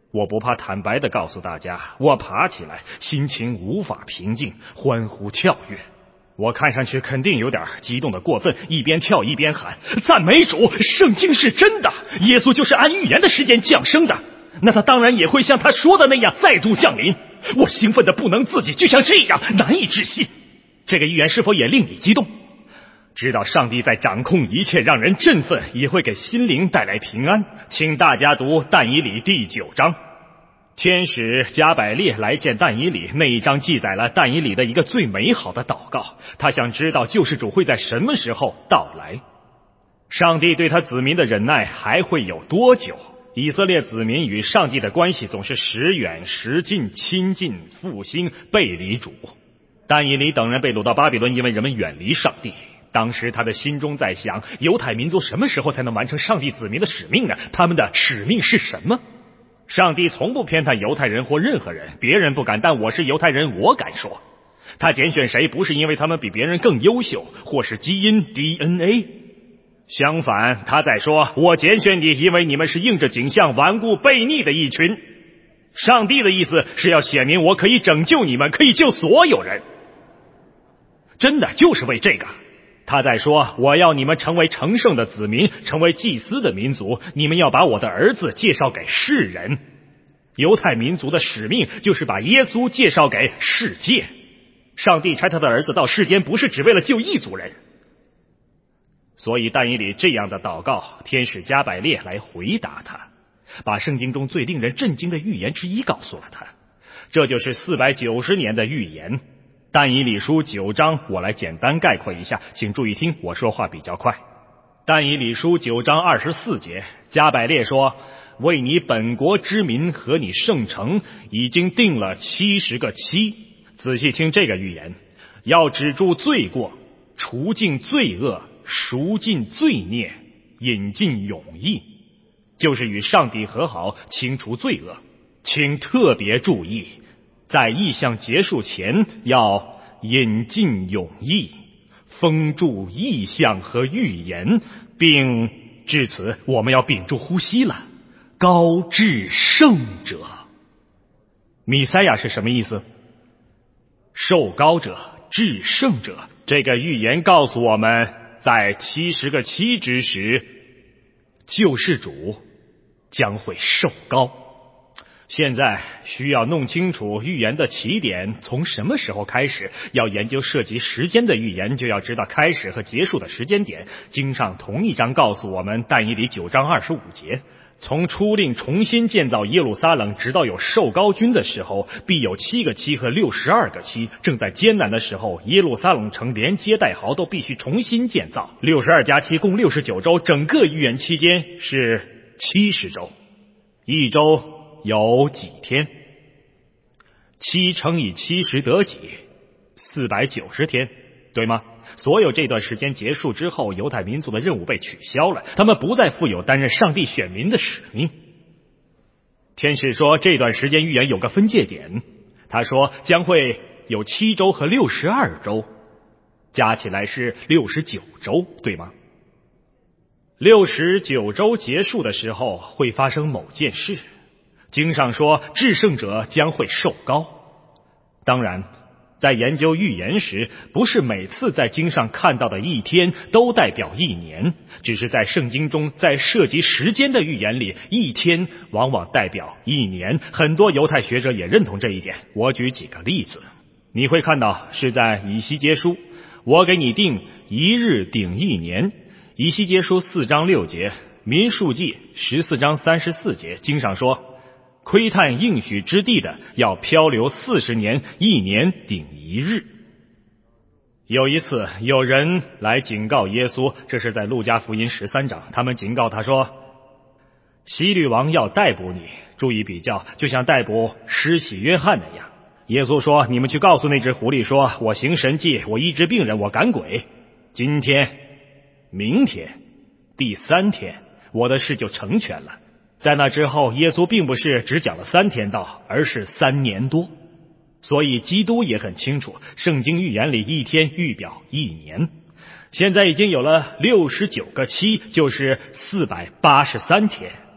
F: 我不怕坦白地告诉大家，我爬起来，心情无法平静，欢呼跳跃。我看上去肯定有点激动的过分，一边跳一边喊：赞美主，圣经是真的，耶稣就是按预言的时间降生的，那他当然也会像他说的那样再度降临。我兴奋的不能自己，就像这样难以置信。这个预言是否也令你激动？知道上帝在掌控一切，让人振奋，也会给心灵带来平安。请大家读但以理第九章。天使加百列来见但以理，那一章记载了但以理的一个最美好的祷告，他想知道救世主会在什么时候到来，上帝对他子民的忍耐还会有多久。以色列子民与上帝的关系总是时远时近，亲近复兴，背离主。但以理等人被掳到巴比伦，因为人们远离上帝。当时他的心中在想，犹太民族什么时候才能完成上帝子民的使命呢？他们的使命是什么？上帝从不偏袒犹太人或任何人，别人不敢，但我是犹太人，我敢说。他拣选谁，不是因为他们比别人更优秀，或是基因 D N A。 相反，他在说，我拣选你，因为你们是硬着颈项顽固悖逆的一群。上帝的意思是要显明我可以拯救你们，可以救所有人。真的就是为这个，他在说，我要你们成为成圣的子民，成为祭司的民族，你们要把我的儿子介绍给世人。犹太民族的使命就是把耶稣介绍给世界。上帝差他的儿子到世间，不是只为了救一族人。所以但以理这样的祷告，天使加百列来回答他，把圣经中最令人震惊的预言之一告诉了他。这就是四百九十年的预言。但以理书九章，我来简单概括一下，请注意听，我说话比较快。但以理书九章二十四节，加百列说，为你本国之民和你圣城已经定了七十个期。仔细听这个预言，要止住罪过，除尽罪恶，赎尽罪孽，引进永义，就是与上帝和好，清除罪恶。请特别注意，在异象结束前要引进永义，封住异象和预言，并至此我们要屏住呼吸了。高至圣者，弥赛亚是什么意思？受高者，至圣者。这个预言告诉我们，在七十个期之时，救世主将会受高。现在需要弄清楚预言的起点从什么时候开始，要研究涉及时间的预言，就要知道开始和结束的时间点。经上同一章告诉我们，但以理九章二十五节，从初令重新建造耶路撒冷，直到有受膏君的时候，必有七个期和六十二个期。正在艰难的时候，耶路撒冷城连接带壕都必须重新建造。六十二加七共六十九周，整个预言期间是七十周。一周有几天？七乘以七十得几？四百九十天，对吗？所有这段时间结束之后，犹太民族的任务被取消了，他们不再负有担任上帝选民的使命。天使说，这段时间预言有个分界点，他说将会有七周和六十二周，加起来是六十九周，对吗？六十九周结束的时候会发生某件事，经上说至圣者将会受膏。当然在研究预言时，不是每次在经上看到的一天都代表一年，只是在圣经中在涉及时间的预言里，一天往往代表一年。很多犹太学者也认同这一点。我举几个例子，你会看到是在以西结书，我给你定一日顶一年。以西结书四章六节，民数记十四章三十四节，经上说窥探应许之地的要漂流四十年，一年顶一日。有一次有人来警告耶稣，这是在路加福音十三章，他们警告他说，希律王要逮捕你，注意比较，就像逮捕施洗约翰那样。耶稣说，你们去告诉那只狐狸说，我行神迹，我医治病人，我赶鬼，今天明天第三天我的事就成全了。在那之后，耶稣并不是只讲了三天道，而是三年多。所以基督也很清楚，圣经预言里一天预表一年。现在已经有了六十九个期，就是四百八十三天。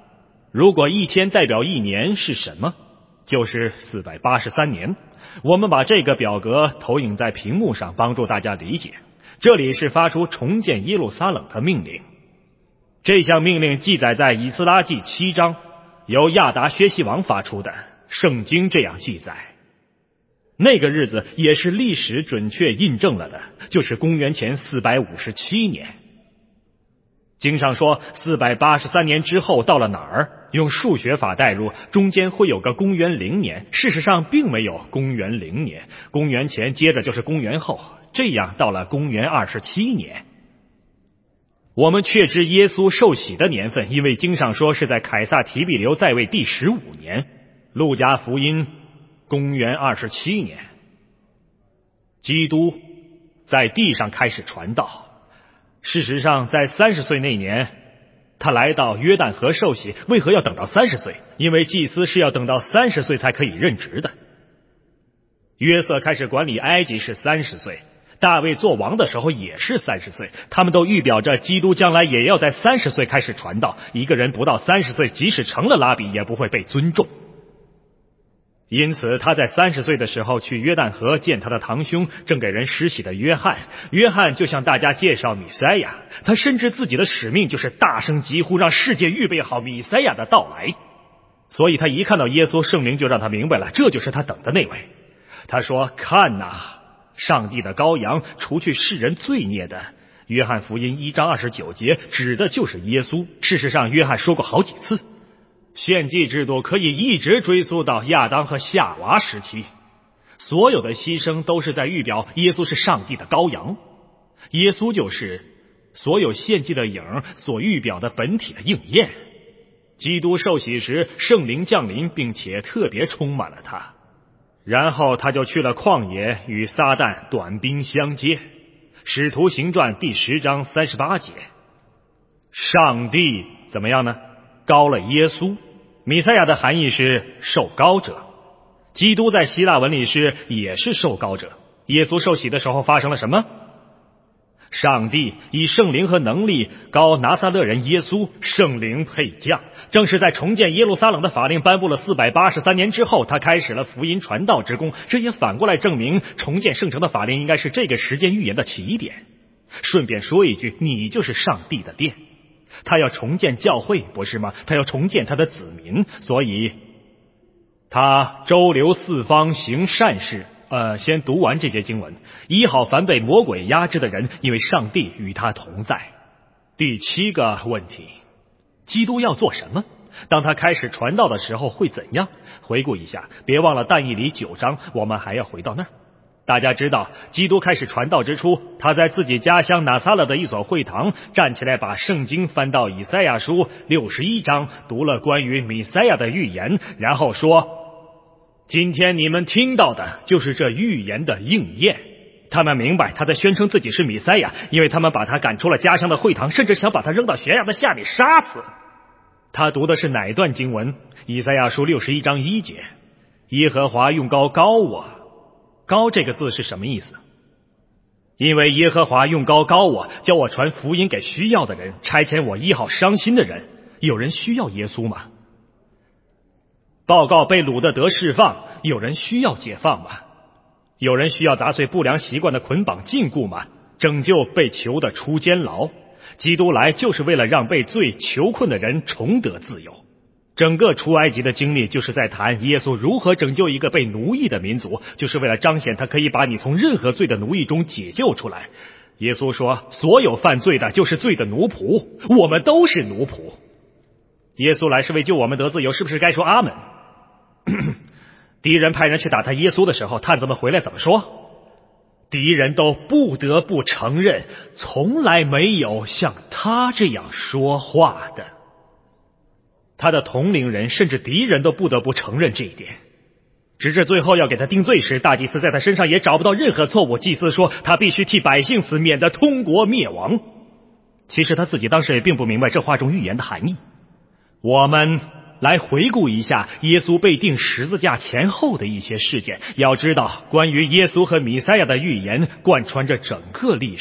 F: 如果一天代表一年是什么，就是四百八十三年。我们把这个表格投影在屏幕上，帮助大家理解。这里是发出重建耶路撒冷的命令，这项命令记载在以斯拉记七章，由亚达薛西王发出的。圣经这样记载，那个日子也是历史准确印证了的，就是公元前四百五十七年。经上说四百八十三年之后到了哪儿，用数学法代入，中间会有个公元零年，事实上并没有公元零年，公元前接着就是公元后，这样到了公元二十七年。我们确知耶稣受洗的年份，因为经上说是在凯撒提比留在位第十五年，路加福音公元二十七年。基督在地上开始传道，事实上在三十岁那年他来到约旦河受洗。为何要等到三十岁？因为祭司是要等到三十岁才可以任职的。约瑟开始管理埃及是三十岁，大卫做王的时候也是三十岁，他们都预表着基督将来也要在三十岁开始传道。一个人不到三十岁，即使成了拉比，也不会被尊重。因此他在三十岁的时候去约旦河见他的堂兄，正给人施洗的约翰。约翰就向大家介绍弥赛亚，他深知自己的使命就是大声疾呼，让世界预备好弥赛亚的到来。所以他一看到耶稣，圣灵就让他明白了，这就是他等的那位。他说，看哪，上帝的羔羊，除去世人罪孽的。约翰福音一章二十九节指的就是耶稣。事实上约翰说过好几次，献祭制度可以一直追溯到亚当和夏娃时期，所有的牺牲都是在预表耶稣是上帝的羔羊。耶稣就是所有献祭的影所预表的本体的应验。基督受洗时，圣灵降临，并且特别充满了他。然后他就去了旷野，与撒旦短兵相接。使徒行传第十章三十八节，上帝怎么样呢？膏了耶稣。弥赛亚的含义是受膏者，基督在希腊文里是也是受膏者。耶稣受洗的时候发生了什么？上帝以圣灵和能力膏拿撒勒人耶稣，圣灵配降。正是在重建耶路撒冷的法令颁布了四百八十三年之后，他开始了福音传道之功。这也反过来证明重建圣城的法令应该是这个时间预言的起点。顺便说一句，你就是上帝的殿。他要重建教会，不是吗？他要重建他的子民，所以他周流四方行善事。呃，先读完这节经文，医好凡被魔鬼压制的人，因为上帝与他同在。第七个问题，基督要做什么？当他开始传道的时候会怎样？回顾一下，别忘了但以理九章，我们还要回到那儿。大家知道，基督开始传道之初，他在自己家乡拿撒勒的一所会堂站起来，把圣经翻到以赛亚书六十一章，读了关于弥赛亚的预言，然后说，今天你们听到的就是这预言的应验。他们明白他在宣称自己是弥赛亚，因为他们把他赶出了家乡的会堂，甚至想把他扔到悬崖的下面杀死。他读的是哪一段经文？以赛亚书六十一章一节，耶和华用膏膏我。膏这个字是什么意思？因为耶和华用膏膏我，叫我传福音给需要的人，差遣我医好伤心的人。有人需要耶稣吗？报告被掳的得释放，有人需要解放吗？有人需要砸碎不良习惯的捆绑禁锢吗？拯救被囚的出监牢。基督来就是为了让被罪囚困的人重得自由。整个出埃及的经历就是在谈耶稣如何拯救一个被奴役的民族，就是为了彰显他可以把你从任何罪的奴役中解救出来。耶稣说，所有犯罪的就是罪的奴仆，我们都是奴仆。耶稣来是为救我们得自由，是不是该说阿门？敌人派人去打他耶稣的时候，探子们回来怎么说？敌人都不得不承认，从来没有像他这样说话的。他的同龄人甚至敌人都不得不承认这一点。直至最后要给他定罪时，大祭司在他身上也找不到任何错误。祭司说他必须替百姓死，免得通国灭亡。其实他自己当时也并不明白这话中预言的含义。我们来回顾一下耶稣被钉十字架前后的一些事件。要知道，关于耶稣和弥赛亚的预言贯穿着整个历史。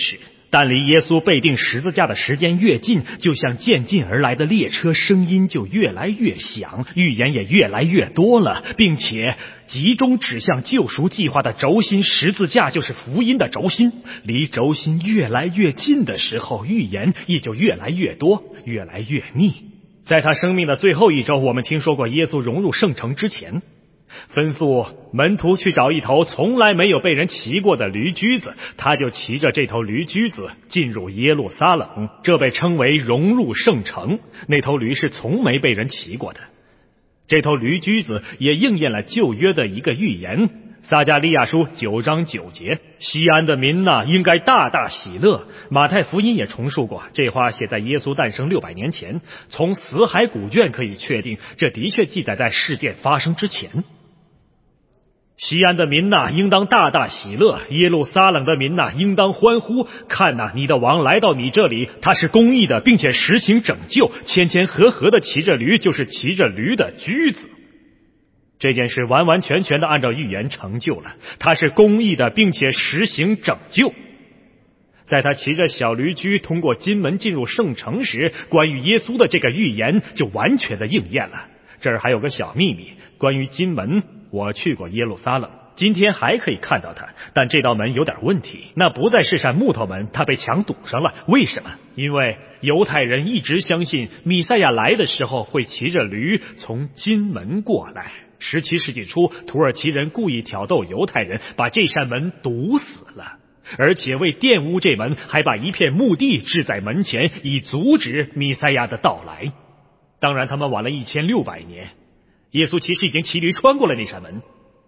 F: 但离耶稣被钉十字架的时间越近，就像渐进而来的列车，声音就越来越响，预言也越来越多了，并且集中指向救赎计划的轴心，十字架就是福音的轴心。离轴心越来越近的时候，预言也就越来越多，越来越密。在他生命的最后一周，我们听说过耶稣融入圣城之前，吩咐门徒去找一头从来没有被人骑过的驴驹子，他就骑着这头驴驹子进入耶路撒冷，这被称为融入圣城。那头驴是从没被人骑过的。这头驴驹子也应验了旧约的一个预言，撒迦利亚书九章九节，西安的民哪，应该大大喜乐。马太福音也重述过，这话写在耶稣诞生六百年前，从死海古卷可以确定，这的确记载在事件发生之前。西安的民哪，应当大大喜乐，耶路撒冷的民哪，应当欢呼。看哪，你的王来到你这里，他是公义的，并且实行拯救，谦谦和和的骑着驴，就是骑着驴的驹子。这件事完完全全的按照预言成就了，他是公义的，并且实行拯救。在他骑着小驴驹通过金门进入圣城时，关于耶稣的这个预言就完全的应验了。这儿还有个小秘密，关于金门，我去过耶路撒冷，今天还可以看到它，但这道门有点问题，那不再是扇木头门，它被墙堵上了。为什么？因为犹太人一直相信弥赛亚来的时候会骑着驴从金门过来。十七世纪初，土耳其人故意挑逗犹太人，把这扇门堵死了，而且为玷污这门，还把一片墓地置在门前，以阻止弥赛亚的到来。当然他们晚了一千六百年，耶稣其实已经骑驴穿过了那扇门。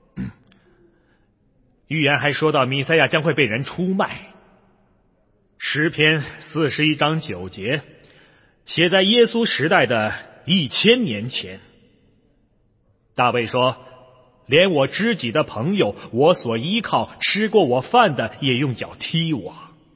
F: 预言还说到弥赛亚将会被人出卖。诗篇四十一章九节写在耶稣时代的一千年前。大卫说，连我知己的朋友，我所依靠吃过我饭的，也用脚踢我。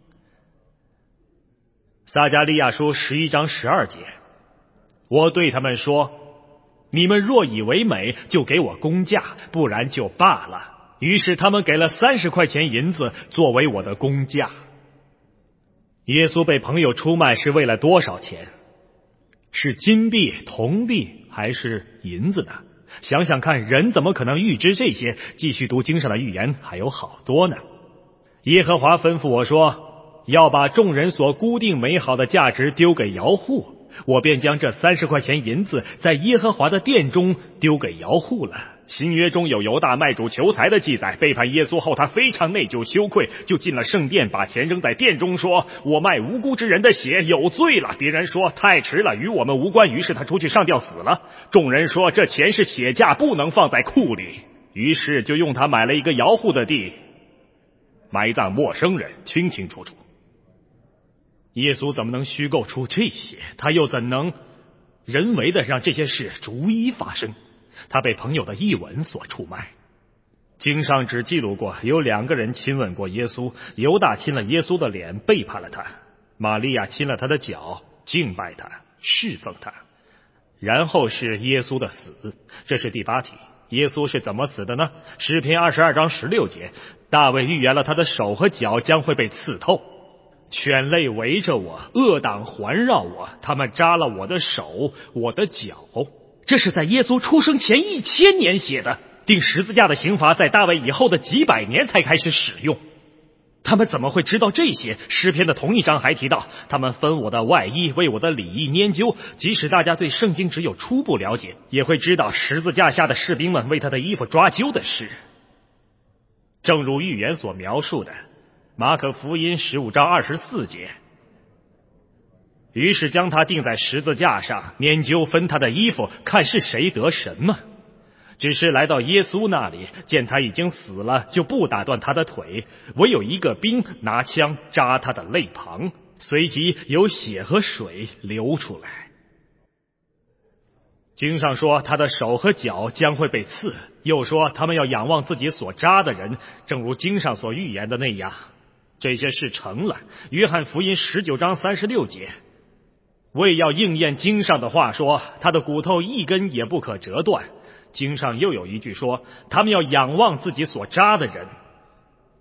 F: 撒迦利亚书十一章十二节，我对他们说，你们若以为美，就给我工价，不然就罢了。于是他们给了三十块钱银子作为我的工价。耶稣被朋友出卖是为了多少钱？是金币、铜币还是银子呢？想想看，人怎么可能预知这些？继续读经上的预言还有好多呢。耶和华吩咐我说，要把众人所估定美好的价值丢给摇户，我便将这三十块钱银子在耶和华的殿中丢给摇户了。新约中有犹大卖主求财的记载，背叛耶稣后他非常内疚羞愧，就进了圣殿，把钱扔在殿中，说，我卖无辜之人的血，有罪了。别人说太迟了，与我们无关，于是他出去上吊死了。众人说这钱是血价，不能放在库里，于是就用他买了一个摇户的地，埋葬陌生人，清清楚楚。耶稣怎么能虚构出这些？他又怎能人为的让这些事逐一发生？他被朋友的一吻所出卖。经上只记录过有两个人亲吻过耶稣，犹大亲了耶稣的脸，背叛了他；玛利亚亲了他的脚，敬拜他，侍奉他。然后是耶稣的死，这是第八题。耶稣是怎么死的呢？诗篇二十二章十六节，大卫预言了他的手和脚将会被刺透。犬类围着我，恶党环绕我，他们扎了我的手，我的脚。这是在耶稣出生前一千年写的，钉十字架的刑罚在大卫以后的几百年才开始使用。他们怎么会知道这些？诗篇的同一章还提到，他们分我的外衣，为我的里衣拈阄。即使大家对圣经只有初步了解，也会知道十字架下的士兵们为他的衣服抓阄的事。正如预言所描述的，马可福音十五章二十四节，于是将他钉在十字架上，拈阄分他的衣服，看是谁得什么。只是来到耶稣那里，见他已经死了，就不打断他的腿，唯有一个兵拿枪扎他的肋旁，随即有血和水流出来。经上说他的手和脚将会被刺，又说他们要仰望自己所扎的人，正如经上所预言的那样。这些事成了。约翰福音十九章三十六节，为要应验经上的话说，他的骨头一根也不可折断。经上又有一句说，他们要仰望自己所扎的人。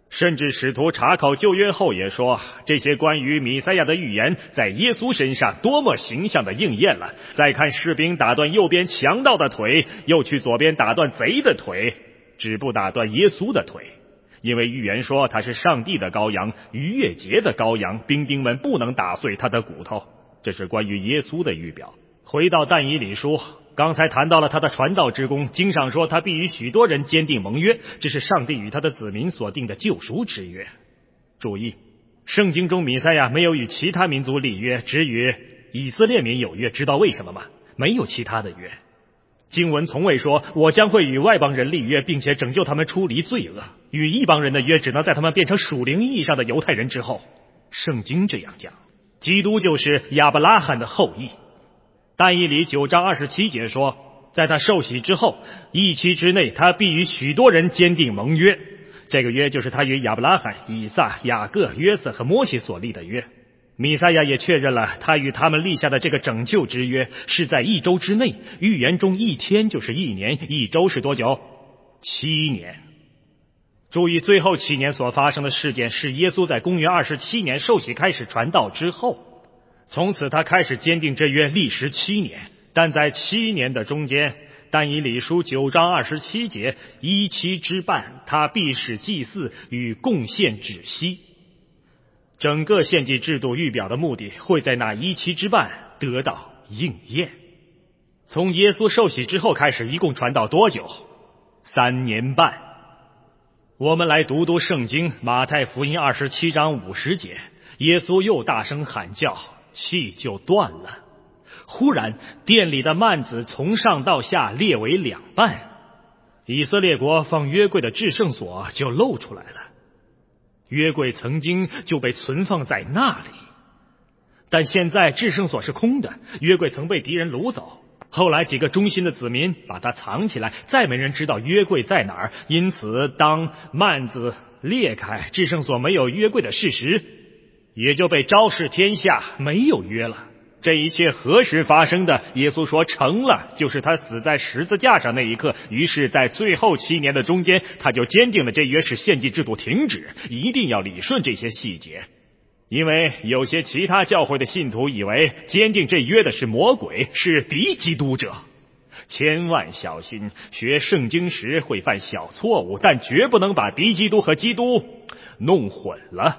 F: 甚至使徒查考旧约后也说，这些关于弥赛亚的预言在耶稣身上多么形象的应验了。再看士兵打断右边强盗的腿，又去左边打断贼的腿，只不打断耶稣的腿，因为预言说他是上帝的羔羊，逾越节的羔羊，兵丁们不能打碎他的骨头。这是关于耶稣的预表。回到但以理书，刚才谈到了他的传道之功，经上说他必与许多人坚定盟约，这是上帝与他的子民所定的救赎之约。注意，圣经中弥赛亚没有与其他民族立约，只与以色列民有约，知道为什么吗？没有其他的约。经文从未说我将会与外邦人立约，并且拯救他们出离罪恶。与异邦人的约只能在他们变成属灵意义上的犹太人之后。圣经这样讲，基督就是亚伯拉罕的后裔。但以理九章二十七节说，在他受洗之后，一期之内他必与许多人坚定盟约。这个约就是他与亚伯拉罕、以撒、雅各、约瑟和摩西所立的约。弥赛亚也确认了他与他们立下的这个拯救之约是在一周之内。预言中一天就是一年，一周是多久？七年。注意，最后七年所发生的事件是耶稣在公元二十七年受洗开始传道之后，从此他开始坚定这约，历时七年。但在七年的中间，但以理书九章二十七节，一期之半，他必使祭祀与贡献止息。整个献祭制度预表的目的会在那一期之半得到应验。从耶稣受洗之后开始，一共传道多久？三年半。我们来读读圣经，马太福音二十七章五十节，耶稣又大声喊叫，气就断了。忽然殿里的幔子从上到下裂为两半，以色列国放约柜的至圣所就露出来了。约柜曾经就被存放在那里，但现在至圣所是空的，约柜曾被敌人掳走。后来几个忠心的子民把它藏起来，再没人知道约柜在哪儿。因此当幔子裂开，至圣所没有约柜的事实也就被昭示天下，没有约了。这一切何时发生的？耶稣说成了，就是他死在十字架上那一刻。于是在最后七年的中间，他就坚定了这约，使献祭制度停止，一定要理顺这些细节。因为有些其他教会的信徒以为坚定这约的是魔鬼，是敌基督者。千万小心，学圣经时会犯小错误，但绝不能把敌基督和基督弄混了。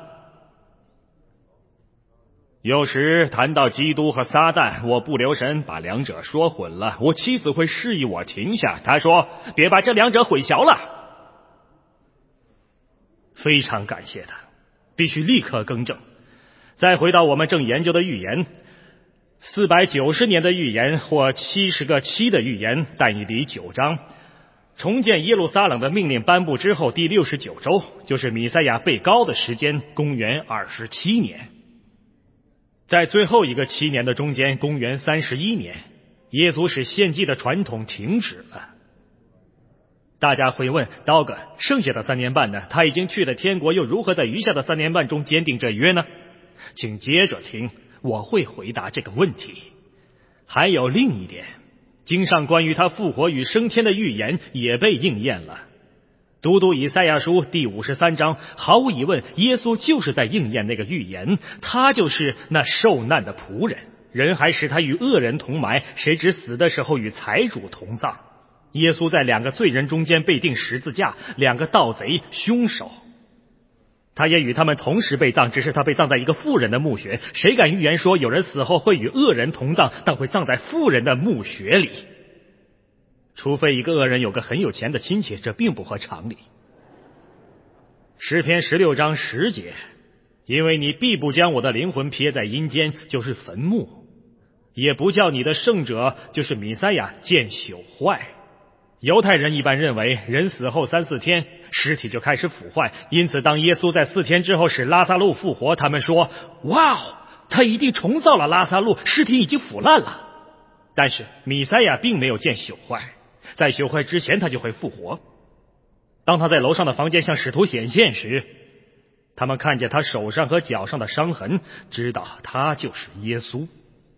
F: 有时谈到基督和撒旦，我不留神把两者说混了，我妻子会示意我停下，她说别把这两者混淆了。非常感谢他，必须立刻更正。再回到我们正研究的预言，四百九十年的预言或七十个七的预言，但以理九章，重建耶路撒冷的命令颁布之后第六十九周，就是弥赛亚被膏的时间，公元二十七年。在最后一个七年的中间，公元三十一年，耶稣使献祭的传统停止了。大家会问，刀哥，剩下的三年半呢？他已经去了天国，又如何在余下的三年半中坚定这约呢？请接着听，我会回答这个问题。还有另一点，经上关于他复活与升天的预言也被应验了。读读以赛亚书第五十三章，毫无疑问，耶稣就是在应验那个预言，他就是那受难的仆人。人还使他与恶人同埋，谁知死的时候与财主同葬。耶稣在两个罪人中间被钉十字架，两个盗贼凶手，他也与他们同时被葬，只是他被葬在一个富人的墓穴。谁敢预言说有人死后会与恶人同葬，但会葬在富人的墓穴里？除非一个恶人有个很有钱的亲戚，这并不合常理。诗篇十六章十节，因为你必不将我的灵魂撇在阴间，就是坟墓，也不叫你的圣者，就是弥赛亚，见朽坏。犹太人一般认为人死后三四天尸体就开始腐坏，因此当耶稣在四天之后使拉撒路复活，他们说哇，他一定重造了拉撒路，尸体已经腐烂了。但是弥赛亚并没有见朽坏，在朽坏之前他就会复活。当他在楼上的房间向使徒显现时，他们看见他手上和脚上的伤痕，知道他就是耶稣。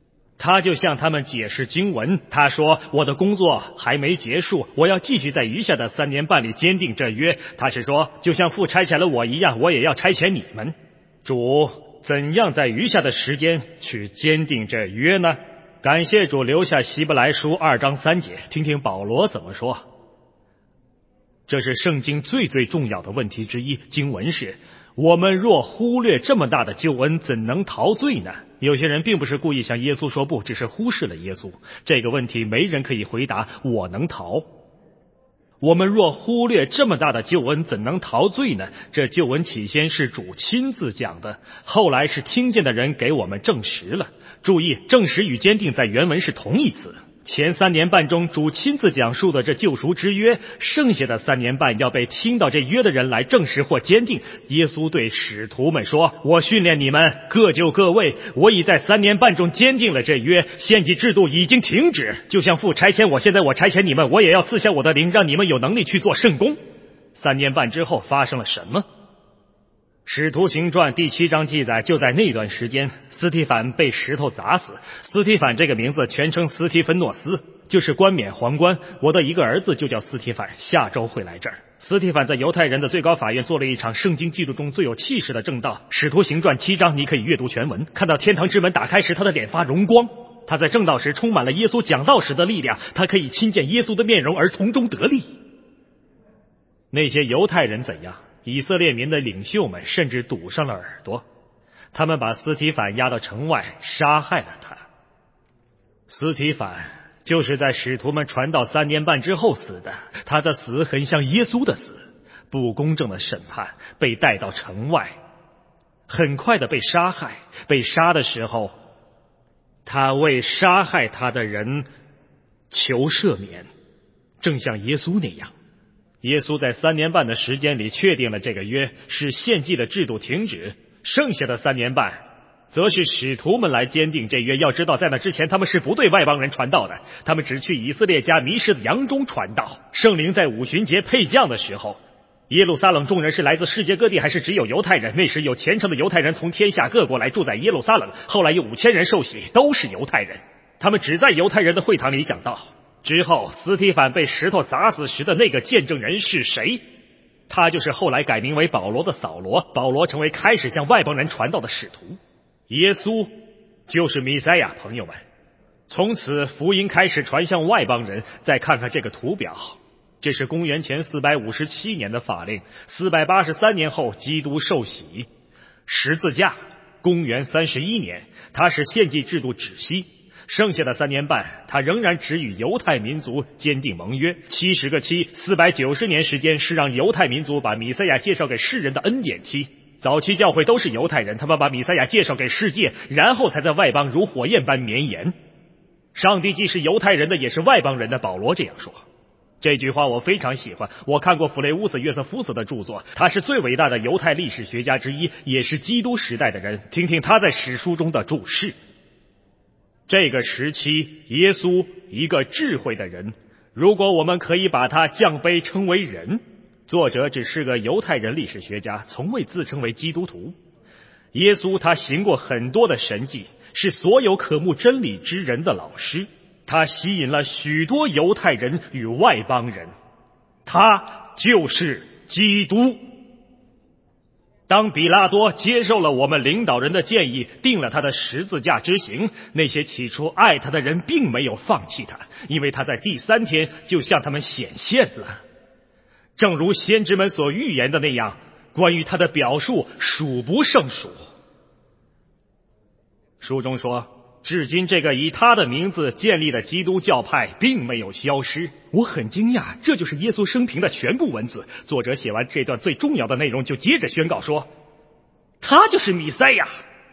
F: 他就向他们解释经文，他说：我的工作还没结束，我要继续在余下的三年半里坚定这约。他是说，就像父差遣了我一样，我也要差遣你们。主怎样在余下的时间去坚定这约呢？感谢主留下希伯来书二章三节，听听保罗怎么说。这是圣经最最重要的问题之一。经文是：我们若忽略这么大的救恩，怎能逃罪呢？有些人并不是故意向耶稣说不，只是忽视了耶稣。这个问题没人可以回答我能逃。我们若忽略这么大的救恩，怎能逃罪呢？这救恩起先是主亲自讲的，后来是听见的人给我们证实了。注意，证实与坚定在原文是同义词。前三年半中，主亲自讲述的这救赎之约，剩下的三年半要被听到这约的人来证实或坚定。耶稣对使徒们说：我训练你们，各就各位，我已在三年半中坚定了这约，献祭制度已经停止，就像父差遣我，现在我差遣你们，我也要赐下我的灵，让你们有能力去做圣工。三年半之后发生了什么？使徒行传第七章记载，就在那段时间，斯提反被石头砸死。斯提反这个名字全称斯提芬诺斯，就是冠冕皇冠。我的一个儿子就叫斯提反，下周会来这儿。斯提反在犹太人的最高法院做了一场圣经记录中最有气势的正道。使徒行传七章你可以阅读全文，看到天堂之门打开时，他的脸发荣光。他在正道时充满了耶稣讲道时的力量，他可以亲见耶稣的面容而从中得利。那些犹太人怎样？以色列民的领袖们甚至堵上了耳朵，他们把斯提反押到城外，杀害了他。斯提反就是在使徒们传道三年半之后死的，他的死很像耶稣的死，不公正的审判，被带到城外，很快的被杀害。被杀的时候，他为杀害他的人求赦免，正像耶稣那样。耶稣在三年半的时间里确定了这个约，使献祭的制度停止，剩下的三年半则是使徒们来坚定这约。要知道，在那之前他们是不对外邦人传道的，他们只去以色列家迷失的羊中传道。圣灵在五旬节配降的时候，耶路撒冷众人是来自世界各地，还是只有犹太人？那时有虔诚的犹太人从天下各国来住在耶路撒冷，后来有五千人受洗，都是犹太人，他们只在犹太人的会堂里讲道。之后斯提反被石头砸死时的那个见证人是谁？他就是后来改名为保罗的扫罗。保罗成为开始向外邦人传道的使徒。耶稣就是弥赛亚，朋友们，从此福音开始传向外邦人。再看看这个图表，这是公元前四百五十七年的法令，四百八十三年后基督受洗。十字架公元三十一年，他使献祭制度止息。剩下的三年半，他仍然只与犹太民族坚定盟约。七十个期，四百九十年时间是让犹太民族把弥赛亚介绍给世人的恩典期。早期教会都是犹太人，他们把弥赛亚介绍给世界，然后才在外邦如火焰般绵延。上帝既是犹太人的，也是外邦人的，保罗这样说。这句话我非常喜欢，我看过弗雷乌斯·约瑟夫斯的著作，他是最伟大的犹太历史学家之一，也是基督时代的人。听听他在史书中的注释。这个时期，耶稣一个智慧的人，如果我们可以把他降卑称为人，作者只是个犹太人历史学家，从未自称为基督徒。耶稣他行过很多的神迹，是所有渴慕真理之人的老师，他吸引了许多犹太人与外邦人，他就是基督。当比拉多接受了我们领导人的建议，定了他的十字架之刑，那些起初爱他的人并没有放弃他，因为他在第三天就向他们显现了。正如先知们所预言的那样，关于他的表述数不胜数。书中说，至今这个以他的名字建立的基督教派并没有消失。我很惊讶，这就是耶稣生平的全部文字。作者写完这段最重要的内容，就接着宣告说，他就是弥赛亚。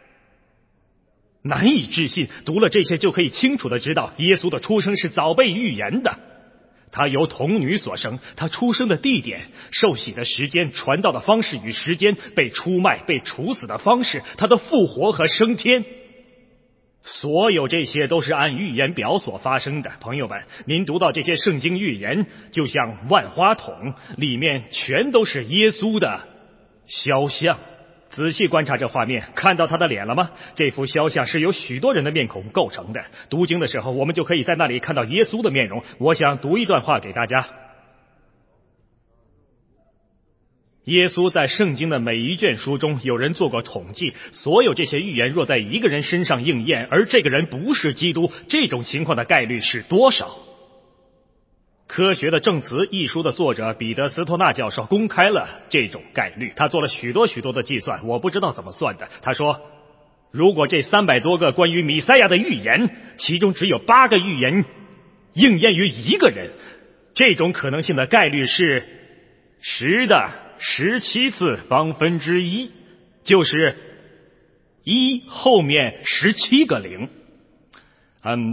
F: 难以置信，读了这些就可以清楚地知道，耶稣的出生是早被预言的。他由童女所生，他出生的地点、受洗的时间、传道的方式与时间、被出卖、被处死的方式、他的复活和升天，所有这些都是按预言表所发生的。朋友们，您读到这些圣经预言，就像万花筒，里面全都是耶稣的肖像。 仔细观察这画面，看到他的脸了吗？这幅肖像是由许多人的面孔构成的。读经的时候，我们就可以在那里看到耶稣的面容。我想读一段话给大家。耶稣在圣经的每一卷书中，有人做过统计，所有这些预言若在一个人身上应验，而这个人不是基督，这种情况的概率是多少？科学的证词一书的作者彼得斯托纳教授公开了这种概率，他做了许多许多的计算，我不知道怎么算的。他说，如果这三百多个关于弥赛亚的预言，其中只有八个预言应验于一个人，这种可能性的概率是十的十七次方分之一，就是一后面十七个零。嗯。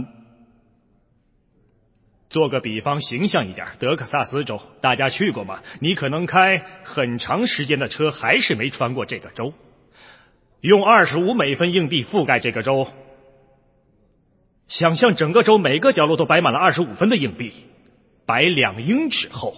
F: 做个比方，形象一点，德克萨斯州大家去过吗？你可能开很长时间的车，还是没穿过这个州。用二十五美分硬币覆盖这个州，想象整个州每个角落都摆满了二十五分的硬币，摆两英尺厚。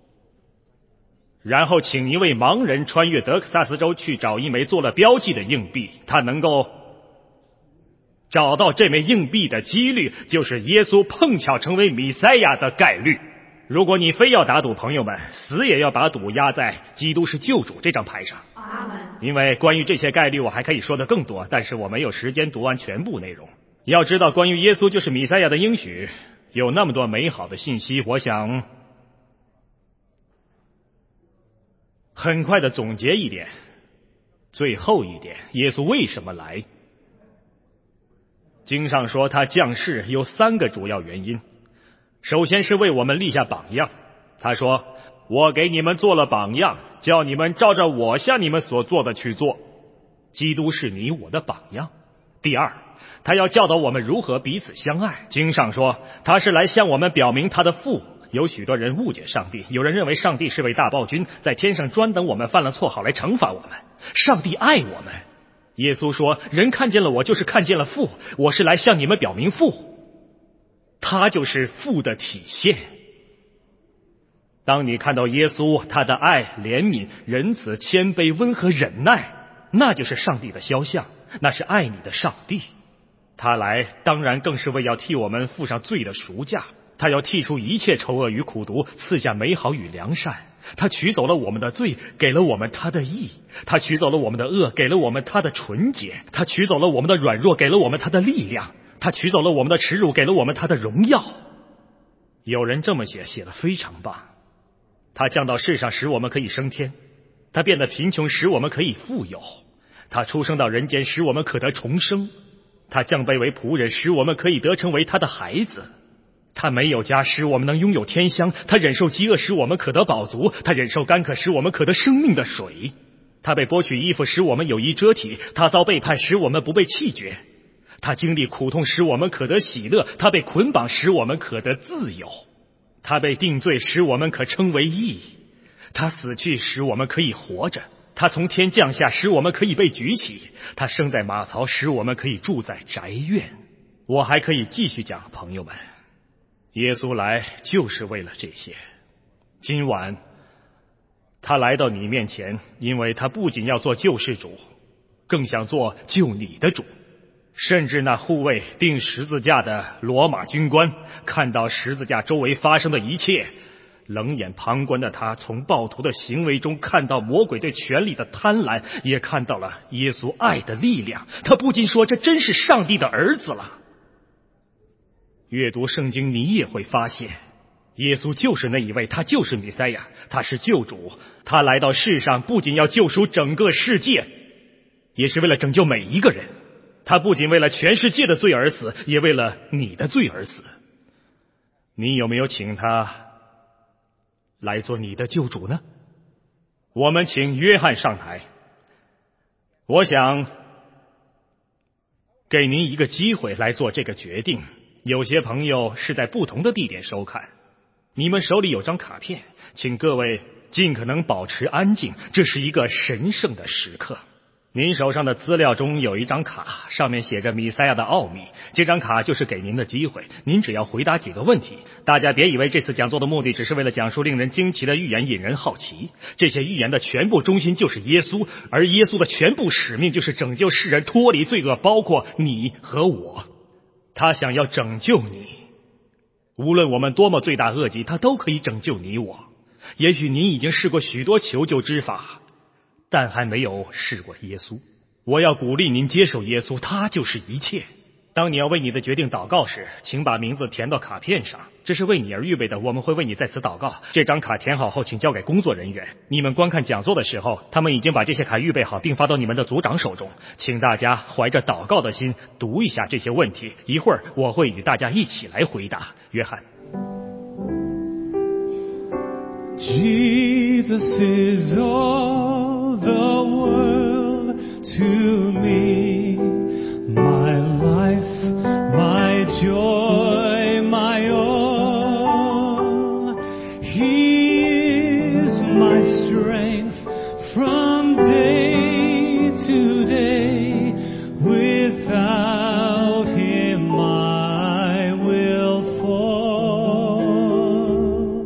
F: 然后请一位盲人穿越德克萨斯州去找一枚做了标记的硬币，他能够找到这枚硬币的几率，就是耶稣碰巧成为弥赛亚的概率。如果你非要打赌，朋友们，死也要把赌压在基督是救主这张牌上。因为关于这些概率我还可以说得更多，但是我没有时间读完全部内容。要知道，关于耶稣就是弥赛亚的应许有那么多美好的信息，我想很快的总结一点。最后一点，耶稣为什么来？经上说他降世有三个主要原因。首先是为我们立下榜样，他说，我给你们做了榜样，叫你们照着我向你们所做的去做。基督是你我的榜样。第二，他要教导我们如何彼此相爱。经上说他是来向我们表明他的父。有许多人误解上帝，有人认为上帝是位大暴君，在天上专等我们犯了错好来惩罚我们。上帝爱我们，耶稣说，人看见了我就是看见了父，我是来向你们表明父。他就是父的体现。当你看到耶稣，他的爱、怜悯、仁慈、谦卑、温和、忍耐，那就是上帝的肖像，那是爱你的上帝。他来当然更是为要替我们付上罪的赎价，他要剔除一切丑恶与苦毒，赐下美好与良善。他取走了我们的罪，给了我们他的义；他取走了我们的恶，给了我们他的纯洁；他取走了我们的软弱，给了我们他的力量；他取走了我们的耻辱，给了我们他的荣耀。有人这么写，写得非常棒。他降到世上使我们可以升天，他变得贫穷使我们可以富有，他出生到人间使我们可得重生，他降卑为仆人使我们可以得成为他的孩子。他没有家使我们能拥有天香，他忍受饥饿使我们可得饱足，他忍受干渴使我们可得生命的水。他被剥去衣服使我们有衣遮体，他遭背叛使我们不被弃绝，他经历苦痛使我们可得喜乐，他被捆绑使我们可得自由，他被定罪使我们可称为义，他死去使我们可以活着，他从天降下使我们可以被举起，他生在马槽使我们可以住在宅院。我还可以继续讲，朋友们，耶稣来就是为了这些。今晚他来到你面前，因为他不仅要做救世主，更想做救你的主。甚至那护卫钉十字架的罗马军官看到十字架周围发生的一切，冷眼旁观的他从暴徒的行为中看到魔鬼对权力的贪婪，也看到了耶稣爱的力量。他不禁说，这真是上帝的儿子了。阅读圣经你也会发现，耶稣就是那一位，他就是弥赛亚，他是救主。他来到世上不仅要救赎整个世界，也是为了拯救每一个人。他不仅为了全世界的罪而死，也为了你的罪而死。你有没有请他来做你的救主呢？我们请约翰上台。我想给您一个机会来做这个决定。有些朋友是在不同的地点收看，你们手里有张卡片，请各位尽可能保持安静，这是一个神圣的时刻。 您手上的资料中有一张卡，上面写着弥赛亚的奥秘。这张卡就是给您的机会，您只要回答几个问题。大家别以为这次讲座的目的只是为了讲述令人惊奇的预言引人好奇，这些预言的全部中心就是耶稣，而耶稣的全部使命就是拯救世人脱离罪恶，包括你和我。他想要拯救你，无论我们多么罪大恶极，他都可以拯救你我。也许您已经试过许多求救之法，但还没有试过耶稣。我要鼓励您接受耶稣，他就是一切。当你要为你的决定祷告时，请把名字填到卡片上，这是为你而预备的，我们会为你在此祷告。这张卡填好后，请交给工作人员。你们观看讲座的时候，他们已经把这些卡预备好，并发到你们的组长手中。请大家怀着祷告的心读一下这些问题，一会儿我会与大家一起来回答。约翰。
D: Jesus is all the world to me, my life, my joy, my all. He is my strength from day to day. Without him I will fall.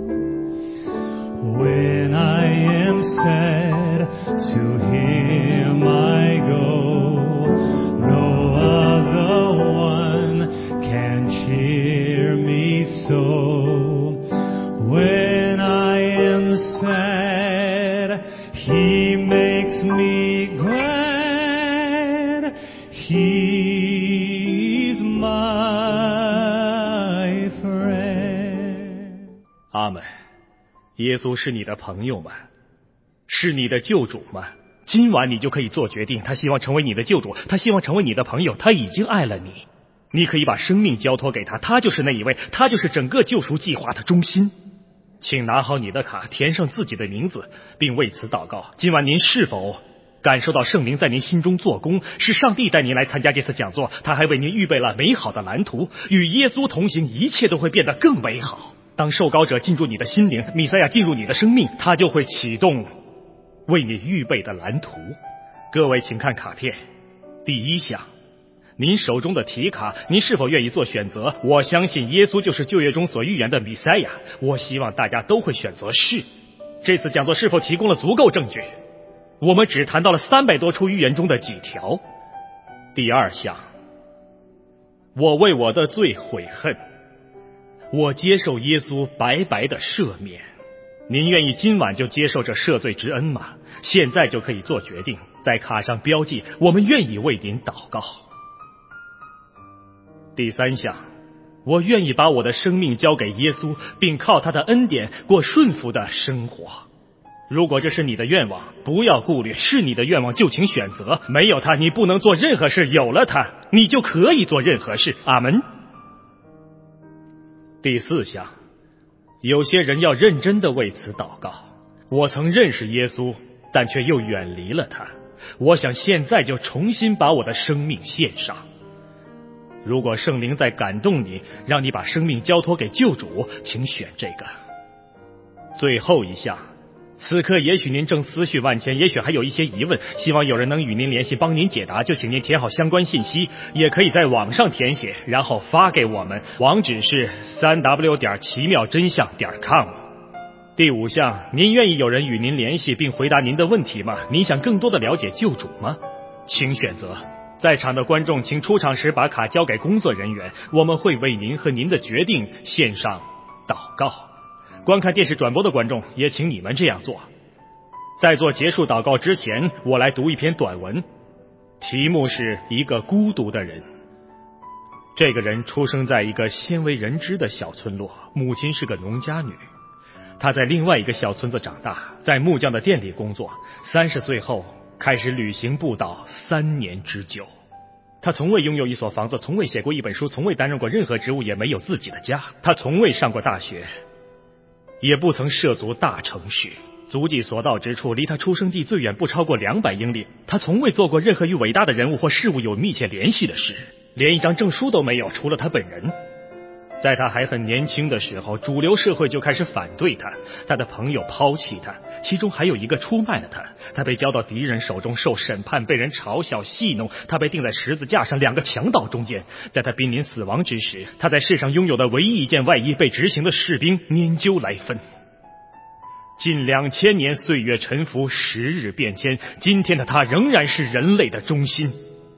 D: When I am sad, to him I go. No other one can cheer me so. When I am sad, he makes me glad. He's my friend.
F: 阿们。耶稣是你的朋友吗？是你的救主吗？今晚你就可以做决定，他希望成为你的救主，他希望成为你的朋友，他已经爱了你。你可以把生命交托给他，他就是那一位，他就是整个救赎计划的中心。请拿好你的卡，填上自己的名字，并为此祷告。今晚您是否感受到圣灵在您心中做工？是上帝带您来参加这次讲座，他还为您预备了美好的蓝图。与耶稣同行，一切都会变得更美好。当受膏者进入你的心灵，弥赛亚进入你的生命，他就会启动为你预备的蓝图。各位请看卡片，第一项，您手中的题卡，您是否愿意做选择？我相信耶稣就是旧约中所预言的弥赛亚，我希望大家都会选择是。这次讲座是否提供了足够证据？我们只谈到了三百多处预言中的几条。第二项，我为我的罪悔恨，我接受耶稣白白的赦免。您愿意今晚就接受这赦罪之恩吗？现在就可以做决定，在卡上标记我们愿意为您祷告。第三项，我愿意把我的生命交给耶稣，并靠他的恩典过顺服的生活。如果这是你的愿望，不要顾虑，是你的愿望就请选择。没有他，你不能做任何事；有了他，你就可以做任何事。阿门。第四项，有些人要认真的为此祷告。我曾认识耶稣，但却又远离了他。我想现在就重新把我的生命献上。如果圣灵在感动你，让你把生命交托给救主，请选这个。最后一项，此刻也许您正思绪万千，也许还有一些疑问，希望有人能与您联系，帮您解答，就请您填好相关信息，也可以在网上填写，然后发给我们，网址是 三 w 点奇妙真相点 com。 第五项，您愿意有人与您联系并回答您的问题吗？您想更多的了解救主吗？请选择。在场的观众请出场时把卡交给工作人员，我们会为您和您的决定献上祷告。观看电视转播的观众也请你们这样做。在做结束祷告之前，我来读一篇短文，题目是一个孤独的人。这个人出生在一个鲜为人知的小村落，母亲是个农家女。他在另外一个小村子长大，在木匠的店里工作。三十岁后开始旅行布道三年之久。他从未拥有一所房子，从未写过一本书，从未担任过任何职务，也没有自己的家。他从未上过大学，也不曾涉足大城市，足迹所到之处，离他出生地最远不超过两百英里。他从未做过任何与伟大的人物或事物有密切联系的事，连一张证书都没有，除了他本人。 在他还很年轻的时候，主流社会就开始反对他，他的朋友抛弃他，其中还有一个出卖了他，他被交到敌人手中受审判，被人嘲笑戏弄，他被钉在十字架上，两个强盗中间。在他濒临死亡之时，他在世上拥有的唯一一件外衣被执行的士兵研究来分。近两千年岁月沉浮，时日变迁，今天的他仍然是人类的中心。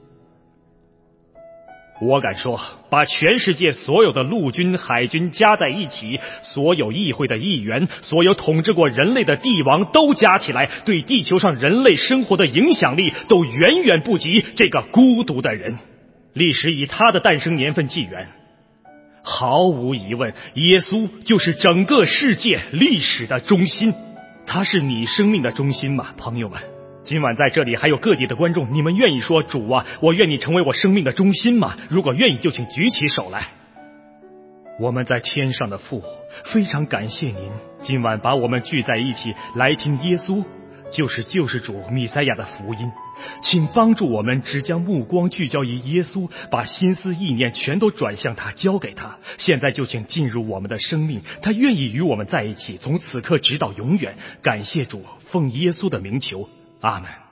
F: 我敢说，把全世界所有的陆军、海军加在一起，所有议会的议员，所有统治过人类的帝王都加起来，对地球上人类生活的影响力都远远不及这个孤独的人。历史以他的诞生年份纪元，毫无疑问，耶稣就是整个世界历史的中心。他是你生命的中心吗，朋友们？今晚在这里还有各地的观众，你们愿意说主啊，我愿你成为我生命的中心吗？如果愿意，就请举起手来。我们在天上的父，非常感谢您今晚把我们聚在一起来听耶稣就是救世主弥赛亚的福音，请帮助我们只将目光聚焦于耶稣，把心思意念全都转向他，交给他。现在就请进入我们的生命，他愿意与我们在一起，从此刻直到永远。感谢主，奉耶稣的名求，阿们。